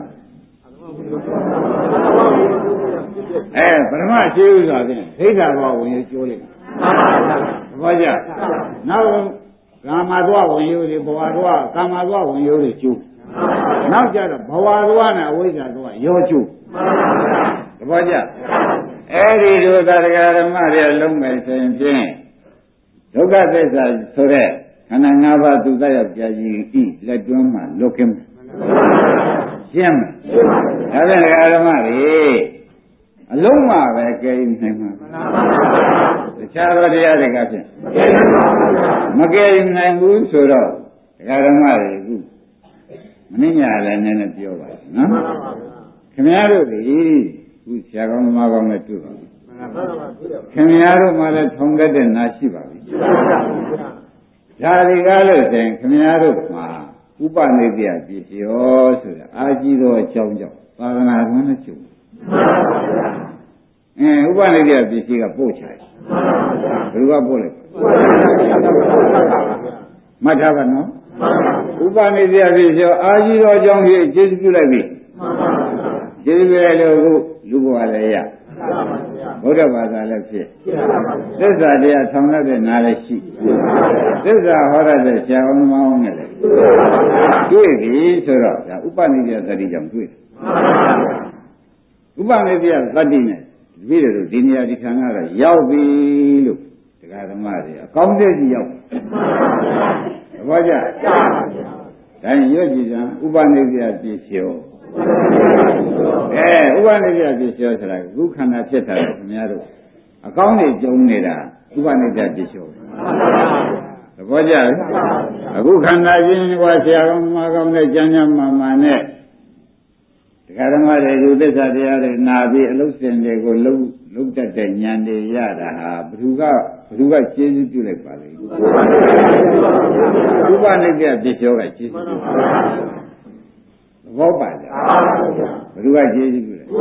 အဲပရမရှိဥစွာဖြင့်ဒိဋ္ဌာဘောဝင်ရကျိုးလိုက်သဘောကျနောက်ကာမသောဝင်ရတွေဘဝသောကာမသောဝင်ရတွေကျိုးနောက်ကြတော့ဘဝသောနဲ့အဝိဇ္ဇာသောရောကျိုးသဘောကျအဲ့ဒီလိုသာတရားဓမ္မတွေလုံးမယ်ဆိုရင်ဖြင့်ဒုက္ခသစ္စာဆိုတဲ့ခန္ဓာ၅ပါးသူသက်ရောက်ပြကြီးဤလက်တွန်းမှာလွတ်ကင်းရှင်းမယ်ဒါဖြင့်တရားဓမ္မတွေအလုံးမပဲကဲနိုင်မှာတခြားသောတရားတွေကဖြင့်မကဲနိုင်ဘူးဆိုတော့တရားဓမ္မတွေအခုမင်းညာလည်းနည်းနည်းပြောပါနော်ခင်ဗျားတို့ဒီခုဆရာကောင်းသမားကောင်းနဲ့တွေ့ပါပြီခင်ဗျားတို့မှလည်းထုံတတ်တဲ့နာရှိပါပြီဒါတွေကလို့ဆိုရင်ခင်ဗျားတို့မှာဥပနိဒေယပစ္စယောဆိုတာအာကြီးသောအကြောင်းကြောင့်သာသနာ့တွင်နဲ့ချုပ်အင်းဥပနိဒေယပစ္စည်းကပို့ချတယ်ဘယ်လိုကပို့လဲမှတ်ထားပါနော်ဥပနိဒေယပစ္စယောအာကြီးသောအကြောင်းကြီးကျေးဇူးပြုလိုက်ပြီကျေးဇူးပြုလိုက်လို့ခုလူဘဝလည်းရဘုရားဘာသာလည်းဖြစ်သစ္စာတရားဆောင်ရတဲ့နားလည်းရှိသစ္စာဟောရတဲ့ဆရာကောင်းသမားကောင်းနဲ့လည်းတွေ့ပြီဆိုတော့ဒါဥပနိဒေယသတိကြောင့်တွေ့တယ်ဥပနိဒေယသတိနဲ့တပည့်တို့ဒီနေရာဒီခန္ဓာတော့ရောက်ပြီလို့တရားဓမ္မတွေအကောင်းတဲ့ကြီးရောက်သဘောကျဒါရင်ရွတ်ကြည့်ကြဥပနိဒေယပြည့်စုံအဲဥပနိဒေယပြည့်စုံဆိုတာခုခန္ဓာဖြစ်တာလေခင်ဗျားတို့အကောင်းတွေကျုံနေတာဥပနိဒေယပြည့်စုံသဘောကျလားအခုခန္ဓာချင်းကဆရာကောင်းမကောင်းနဲ့ကျမ်းကျမ်းမာမာနဲ့တရားဓမ္မတွေလူသစ္စာတရားတွေနာပြီးအလုစင်တွေကိုလုံးလုံးတတ်တဲ့ဉာဏ်တွေရတာဟာဘ누구ကဘ누구ကကျေးဇူးပြုလိုက်ပါလိမ့်ဥပနိဒေယပြည့်စုံကကျေးဇူးပြုသဘောပါကြဘ누구ကကျေးဇူးပြုလဲ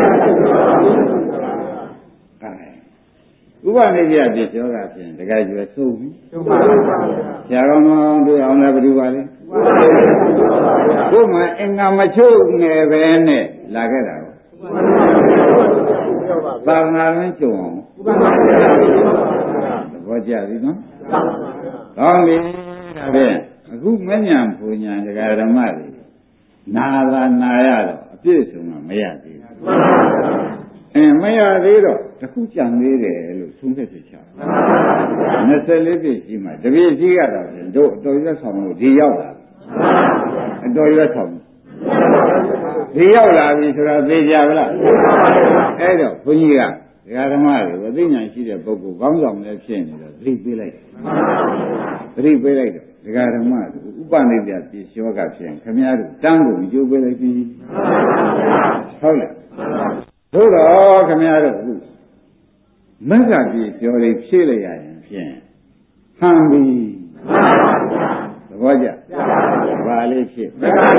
ဥပနိဒေယပြည့်စုံကဖြင့်တကယ်ကျွယ်ဆုံးပြီဆရာကောင်းကောင်းတွေ့အောင်လည်းဘ누구ပါလဲကိုယ်မှအင်္ဂါမချုပ်ငယ်ပဲနဲ့လာခဲ့တာကိုသာသနာ့ရင်းကျုံအောင်သဘောကျပြီနော်ကောင်းပြီဒါဖြင့်အခုမဉ္ဇဉ်ပူညာတရားဓမ္မတွေနာသာနာရတော့အပြည့်စုံကမရသေးဘူးအဲမရသေးတော့တခုကြံသေးတယ်လို့သုံးသက်ဖြစ်ချာနှစ်ဆယ်လေးပြည့်ရှိမှတပြည့်ရှိကတော့တို့အတော်ရွတ်ဆောင်လို့ဒီရောက်လာအတော်ရွတ်ဆောင်ဒီရောက်လာပြီဆိုတော့သိကြပါလားအဲ့တော့ဘုန်းကြီးကဒကာဓမ္မတွေအသိဉာဏ်ရှိတဲ့ပုဂ္ဂိုလ်ကောင်းဆောင်လည်းဖြစ်နေတော့သတိပေးလိုက်သတိပေးလိုက်တော့ဒကာဓမ္မတွေဥပနိဒေယပြည့်စုံကဖြစ်ရင်ခမည်းတော်တန်းကိုကြိုးပေးလိုက်ပြီဟုတ်လားတို့တော့ခမည်းတော်ခုမက္ကပြည့်ပြောလေးဖြည့်လိုက်ရရင်ဖြင့်ဟံပြီသဘောကျဘာလေးဖြစ်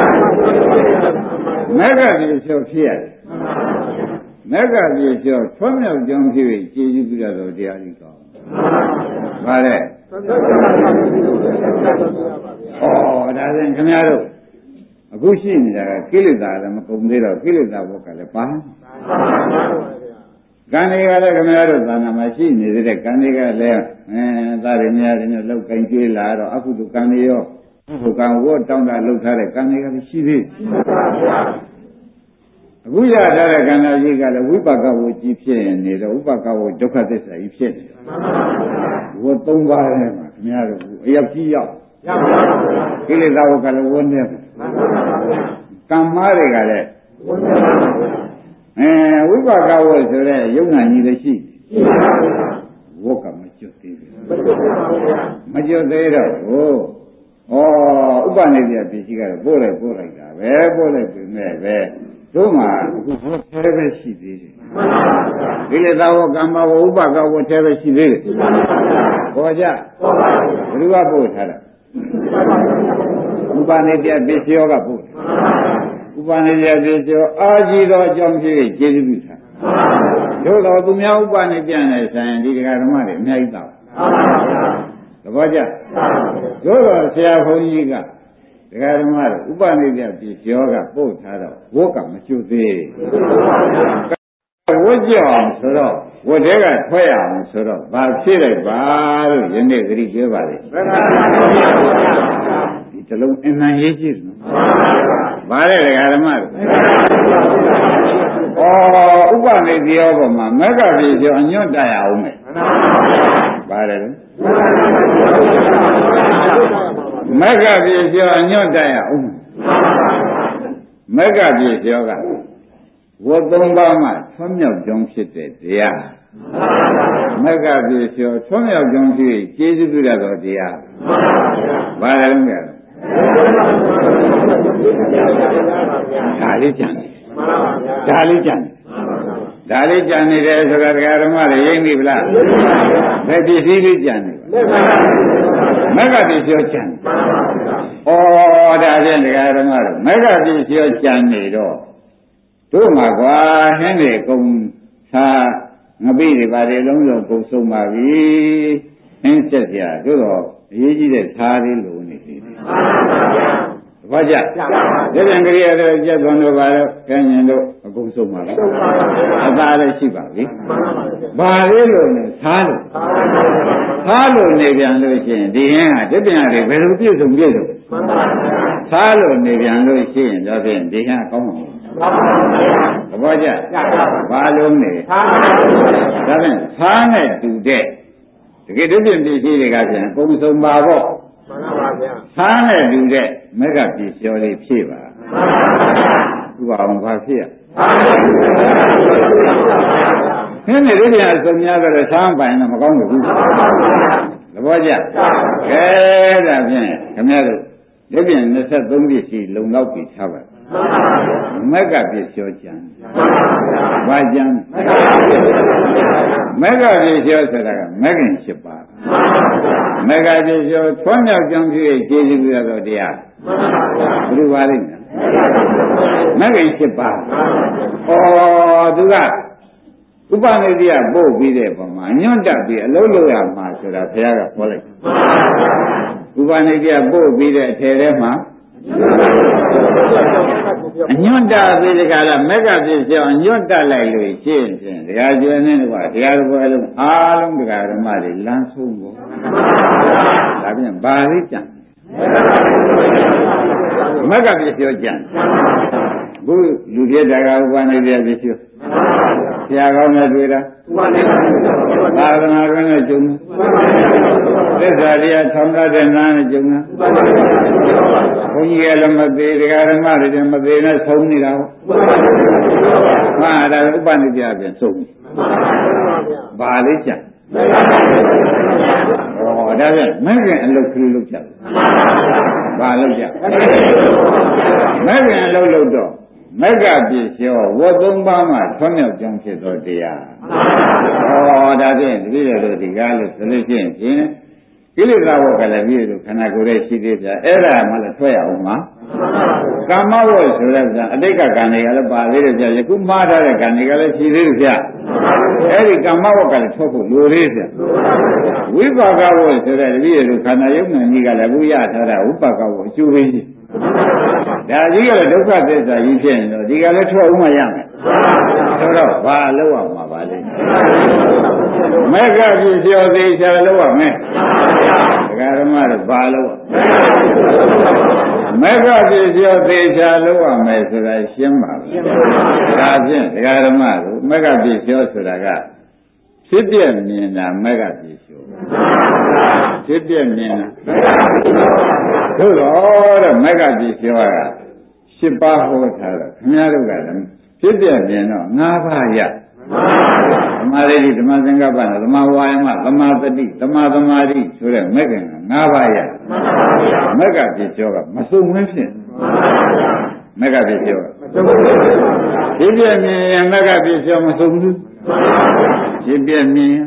မက္ကပြည့်ပြောဖြစ်ရတယ်မက္ကပြည့်ပြောထွန်းမြောက်ကြောင်းဖြစ်ပြီးကျေးဇူးပြုရတော်တရားကြီးကောင်းပါလေဩဒါဆိုရင်ခင်ဗျားတို့အခုရှိနေတာကကိလေသာလည်းမကုန်သေးတော့ကိလေသာဘောကလည်းပါကံတွေကလည်းခင်ဗျားတို့သာနာမှာရှိနေတဲ့ကံတွေကလည်းအဲသာရများတွေနဲ့လောက်ကင်ကျွေးလာတော့အခုတို့ကံတွေရောဘုကံဝတ်တောင်းတာလှုပ်ထားတဲ့ကံတွေကလည်းရှိသေးအခုရထားတဲ့ကံတော်ကြီးကလည်းဝိပါကဝကြီးဖြစ်နေတော့ဥပကဝဒုက္ခသစ္စာကြီးဖြစ်နေဝတ်သုံးပါးထဲမှာခင်ဗျားတို့အရောက်ကြီးရောက်ကိလေသာဝကလည်းဝန်းနေကံမားတွေကလည်းအဲဝိပါကဝဆိုတဲ့ယုံနာကြီးလည်းရှိဝတ်ကမကျွတ်သေးဘူးမကျွတ်သေးတော့ဟိုဩဥပနိဒေယပစ္စည်းကတော့ပို့လိုက်ပို့လိုက်တာပဲပို့လိုက်ပြီမဲ့ပဲတို့မှာအခုဘုထဲပဲရှိသေးတယ်ကိလေသာဝကမ္မဝဥပကဝထဲပဲရှိသေးတယ်ဘောကြဘ누구ကပို့ထားတာဥပနိဒေယပစ္စည်းကပို့ဥပနိဒေယပစ္စည်းအာကြီးသောအကြောင်းဖြစ်ကျေးဇူးပြုထားတို့တော့သူများဥပနိဒေယနဲ့ဆိုင်ဒီတရားဓမ္မတွေအများကြီးတောက်သဘောကျတို့တော့ဆရာဘုန်းကြီးကဒကာဓမ္မတို့ဥပနိဒေယပစ္စည်းကပို့ထားတော့ဝတ်ကမကျွတ်သေးဝတ်ကြောင်ဆိုတော့ဝတ်တဲကထွက်ရအောင်ဆိုတော့ဘာဖြစ်လိုက်ပါလို့ယနေ့သတိပေးပါလေဒီတလုံးအမှန်ရေးကြည့်နော်ဘာလဲဒကာဓမ္မတို့ဩဥပနေတရားပေါ်မှာမက္ခပြေကျော်အညွတ်တရအောင်မယ်ပါတယ်မက္ခပြေကျော်အညွတ်တရအောင်မက္ခပြေကျော်ကဝတ်သုံးပါးမှထွန်းမြောက်ကြောင်းဖြစ်တဲ့တရားမက္ခပြေကျော်ထွန်းမြောက်ကြောင်းဖြစ်ကျေးဇူးပြုရသောတရားပါတယ်လို့ပြောဒါလေးကြံဒါလေးကြံဒါလေးကြံနေတယ်ဆိုတာတရားဓမ္မတွေရိပ်မိဗလားဘယ်ပစ္စည်းလေးကြံနေမက္ခပစ္စည်းကြံဩဒါဖြင့်တရားဓမ္မတွေမက္ခပစ္စည်းကြံနေတော့တို့မှာကွာဟင်းတွေကုန်သာငပိတွေပါတယ်လုံးလုံးကုန်ဆုံးပါပြီဟင်းဆက်ကြတို့တော့အရေးကြီးတဲ့သားလေးလိုနေသေးတယ်ဘာကြဒီပြန်ကြရတဲ့ကြက်သွန်တို့ပါတော့ခင်းရင်တို့အကုန်ဆုံးပါပြီအသားလည်းရှိပါပြီဘာလေးလိုနေသားလို့သားလို့နေပြန်လို့ရှိရင်ဒီဟင်းဟာဒီပြန်တွေဘယ်လိုပြည့်စုံပြည့်စုံသားလို့နေပြန်လို့ရှိရင်တော့ဖြင့်ဒီဟင်းကောင်းမှာသဘောကျဘာလုံးနေဒါဖြင့်သားနဲ့တူတဲ့တကယ်တည်းပြင်ပစ္စည်းတွေကပြန်အကုန်ဆုံးပါပေါ့မှန်ပါဗျာသားနဲ့တူတဲ့မက္ခပစ္စည်းလေးဖြည့်ပါဥပအောင်ဘာဖြည့်ရခင်းနေဒီပြန်စုံများကြတဲ့သားပိုင်တော့မကောင်းဘူးသဘောကျကဲဒါဖြင့်ခင်ဗျားတို့ဒီပြန်နှစ်ဆက်သုံးပစ္စည်းလုံလောက်ပြီထားပါမက္ခပစ္စည်းကြံဘာကြံမက္ခပစ္စည်းဆိုတာကမဂ္ဂင်၈ပါးမက္ခပစ္စည်းထွန်းမြောက်ကြောင်းဖြစ်ရဲ့ခြေစည်းရသောတရားဘယ်လိုပါလိမ့်မဂ္ဂင်၈ပါးဩသူကဥပနိတိယပို့ပြီးတဲ့ပုံမှာညွန့်တက်ပြီးအလုံးလုံးရမှာဆိုတာဘုရားကပြောလိုက်ဥပနိတိယပို့ပြီးတဲ့အထည်ထဲမှာအညွန့်တာပြီးဒီကလာမက္ခပစ္စည်းအညွန့်တက်လိုက်လို့ရှင်းရှင်းတရားကျွန်းနေတော့တရားတော်အလုံးအားလုံးတရားဓမ္မတွေလမ်းဆုံးဖို့ဒါပြန်ဘာလေးကြံမက္ခပစ္စည်းကြံဘုလူပြတာကဥပနိဒေပစ္စည်းဆရာကောင်းနဲ့တွေ့တာသာသနာ့ရင်းနဲ့ကျုံသစ္စာတရားထောင်တဲ့နာနဲ့ကျုံတာဘုန်းကြီးကလည်းမသေးတရားဓမ္မတွေလည်းမသေးနဲ့ဆုံးနေတာဟုတ်မှာဒါဥပနိဒေပြန်ဆုံးဘာလေးကြံဩဒါပြန်မဂ္ဂင်အလုတ်ကလေးလုပ်ကြဘာလုပ်ကြမဂ္ဂင်အလုတ်လုပ်တော့မက္ခပစ္စည်းဝတ်သုံးပါးမှထွန်းမြောက်ကြောင်းဖြစ်သောတရားဩဒါဖြင့်တပည့်တော်တို့ဒီကားလို့ဆိုလို့ရှိရင်ကိလေသာဝတ်ကလည်းပြည့်လို့ခန္ဓာကိုယ်ရဲ့ရှိသေးပြအဲ့ဒါမှလည်းထွက်ရအောင်မှာကာမဝတ်ဆိုတဲ့ကအတိတ်ကကံတွေကလည်းပါသေးတယ်ပြယခုမှားထားတဲ့ကံတွေကလည်းရှိသေးတယ်ပြအဲ့ဒီကာမဝတ်ကလည်းထွက်ဖို့လိုသေးပြဝိပါကဝတ်ဆိုတဲ့တပည့်တော်ခန္ဓာယုံနာကြီးကလည်းဘူးရထားတာဝိပါကဝတ်အကျိုးပေးကြီးဒါကြီးကလည်းဒုက္ခသစ္စာကြီးဖြစ်နေတော့ဒီကလည်းထွက်ဦးမှရမယ်ဆိုတော့ဘာလုပ်ရမှာပါလဲမက္ခပစ္စည်းသေးချာလုပ်ရမယ်ဒကာဓမ္မတို့ဘာလုပ်မက္ခပစ္စည်းသေးချာလုပ်ရမယ်ဆိုတာရှင်းပါပြီဒါဖြင့်ဒကာဓမ္မတို့မက္ခပစ္စည်းဆိုတာကဖြစ်ပြမြင်တာမက္ခပစ္စည်းဖြစ်ပြမြင်တာသို့တော့တဲ့မက္ခပစ္စည်းကရှစ်ပါးဟောထားတော့ခင်ဗျားတို့ကလည်းဖြစ်ပြမြင်တော့၅ပါးရသမာဓိဓမ္မသင်္ကပ္ပနဲ့သမာဝါယမသမာသတိသမာသမာဓိဆိုတဲ့မဂ္ဂင်က၅ပါးရမက္ခပစ္စည်းကမစုံမဖြစ်မက္ခပစ္စည်းကဖြစ်ပြမြင်ရင်မက္ခပစ္စည်းမစုံဘူးဖြစ်ပြမြင်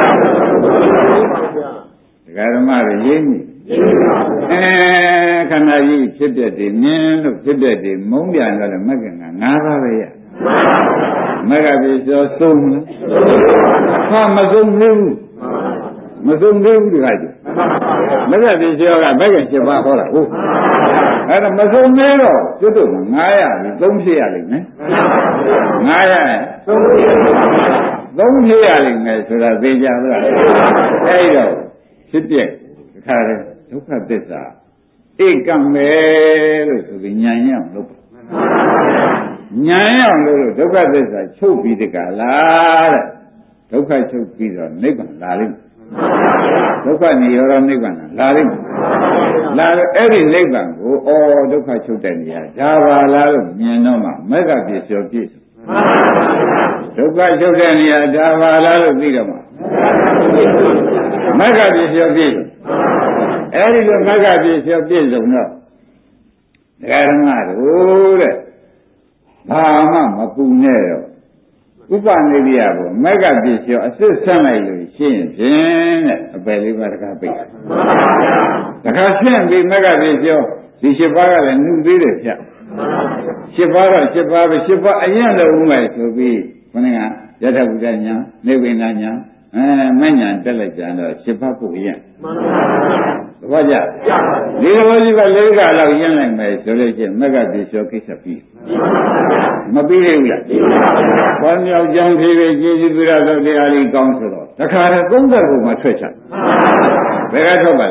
ဒကာဓမ္မတွေရင်းနေအဲခန္ဓာကြီးဖြစ်ပြတယ်မြင်လို့ဖြစ်ပြတယ်မုန်းပြန်တော့လည်းမဂ္ဂင်က၅ပါးပဲရမဂ္ဂပစ္စည်းစုံလားဟာမစုံသေးဘူးမစုံသေးဘူးဒီကကြီးမဂ္ဂပစ္စည်းကမဂ္ဂင်၈ပါးဟောတာဟုတ်အဲ့ဒါမစုံသေးတော့ကျွတ်တော့၅ရပြီ၃ဖြစ်ရလိမ့်မယ်၅ရ၃ဖြစ်ရလိမ့်မယ်ဆိုတာသိကြလားအဲ့တော့ဖြစ်ပြခါတယ်ဒုက္ခသစ္စာဧကံပဲလို့ဆိုပြီးဉာဏ်ရအောင်လုပ်ပါဉညာရောက်လို့ဒုက္ခသစ္စာချုပ်ပြီးတကလားတဲ့ဒုက္ခချုပ်ပြီးတော့နိဗ္ဗာန်လာလိမ့်မယ်ဒုက္ခនិရောဓနိဗ္ဗာန်လာလိမ့်မယ်လာတော့အဲ့ဒီနိဗ္ဗာန်ကိုဩဒုက္ခချုပ်တဲ့နေရာဒါပါလားလို့မြင်တော့မှမဂ္ဂပစ္စယောပြည့်စုံဒုက္ခချုပ်တဲ့နေရာဒါပါလားလို့သိတော့မှမဂ္ဂပစ္စယောပြည့်စုံအဲ့ဒီလိုမဂ္ဂပစ္စယောပြည့်စုံတော့ဒကာဓမ္မတို့တဲ့ဘာမှမပူနဲ့တော့ဥပနိဒိယကိုမဂ္ဂပစ္စယောအစစ်ဆက်လိုက်လို့ရှင်းဖြင့်တဲ့အပယ်လေးပါးတကားပိတ်တခါရှင်းပြီးမဂ္ဂပစ္စယောဒီရှစ်ပါးကလည်းနှုတ်သေးတယ်ဖြတ်ရှစ်ပါးတော့ရှစ်ပါးပဲရှစ်ပါးအရင်လုံးမယ်ဆိုပြီးခொနည်းကယထဝုဒ္ဒညာနိဗ္ဗိဏညာအဲမဉ္ဇဏ်တက်လိုက်ကြတော့ရှစ်ပါးကိုရင်သဘောကျဒီလိုကြီးကလေးကလောက်ရင်းလိုက်မယ်ဆိုလို့ချင်းမဂ္ဂပစ္စယောကိစ္စပြီးမပြီးသေးဘူးလားဘောမြောက်ကြောင်းဖြည်းဖြည်းကျေးဇူးပြုရသောတရားလေးကောင်းဆိုတော့တခါတည်းသုံးသက်ကိုမှထွက်ချဘယ်ကထွက်ပါလဲ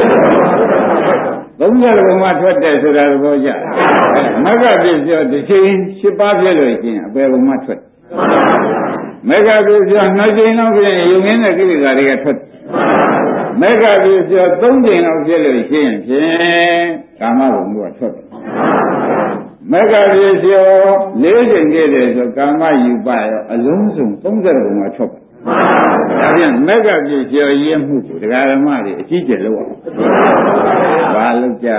သုံးသက်ကိုမှထွက်တယ်ဆိုတာသဘောကျမဂ္ဂပစ္စယောတစ်ချိန်ရှစ်ပါးပြည့်လို့ချင်းအပယ်ကိုမှထွက်မဂ္ဂပစ္စယောနှစ်ချိန်လောက်ပြည့်ရင်ယုံရင်းတဲ့ကိလေသာတွေကထွက်မဂ္ဂပစ္စယောသုံးချိန်လောက်ပြည့်လို့ရှိရင်ဖြင့်ကာမဘုံကထွက်တယ်မဂ္ဂပစ္စယောလေးချိန်ပြည့်တယ်ဆိုကာမယူပရောအလုံးစုံသုံးသက်ဘုံကထွက်ဒါပြန်မဂ္ဂပစ္စယောရင်းမှုကိုဒကာဓမ္မတွေအကြီးကျယ်လုပ်အောင်ဘာလုပ်ကြ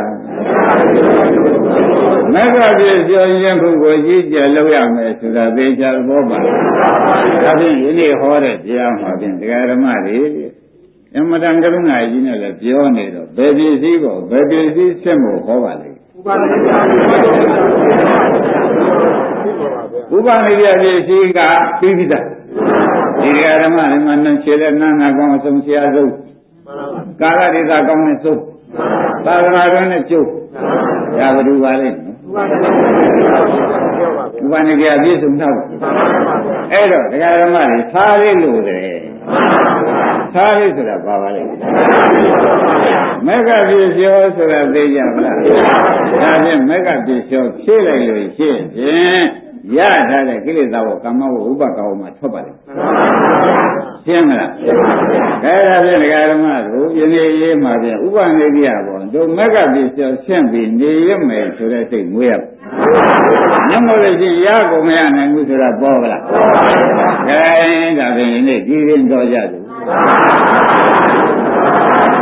မဂ္ဂပစ္စယောရင်းမှုကိုအကြီးကျယ်လုပ်ရမယ်ဆိုတာသေချာသဘောပါဒါဖြင့်ဒီနေ့ဟောတဲ့တရားမှာဖြင့်ဒကာဓမ္မတွေအမတန်ကရုဏာကြီးနဲ့လည်းပြောနေတော့ဘယ်ပစ္စည်းကိုဘယ်ပစ္စည်းဆက်မို့ဟောပါလိမ့်ဥပနိဒေပစ္စည်းကပြီးပြီသားဒီဓမ္မတွေမှာနဲ့ခြေလက်နာနာကောင်းအဆုံးဆရာဆုံးကာလဒေသကောင်းနဲ့ဆုံးသာသနာတော်နဲ့ကျုပ်ဒါဘယ်လိုပါလဲဥပနိဒေပြည့်စုံတော့အဲ့တော့ဒကာဓမ္မတွေသားလေးလို့တယ်သားလေးဆိုတာဘာပါလဲမဂ္ဂပစ္စယောဆိုတာသိကြမလားဒါဖြင့်မဂ္ဂပစ္စယောဖြည့်လိုက်လို့ရှိရင်ရထားတဲ့ကိလေသာကိုကာမဝဥပကာဝမှာထွက်ပါလိမ့်ရှင်းမလားအဲ့ဒါဖြင့်ဒကာဓမ္မတို့ယနေ့ရေးမှာဖြင့်ဥပနိဒိယဘောတို့မဂ္ဂပစ္စယောရှင်းပြီးနေရမယ်ဆိုတဲ့စိတ်ငွေရညမို့လို့ရှိရင်ရကုန်မရနိုင်ဘူးဆိုတာပေါ်ကလားခဲဒါဖြင့်ဒီနေ့ဒီရင်တော်ကြသူ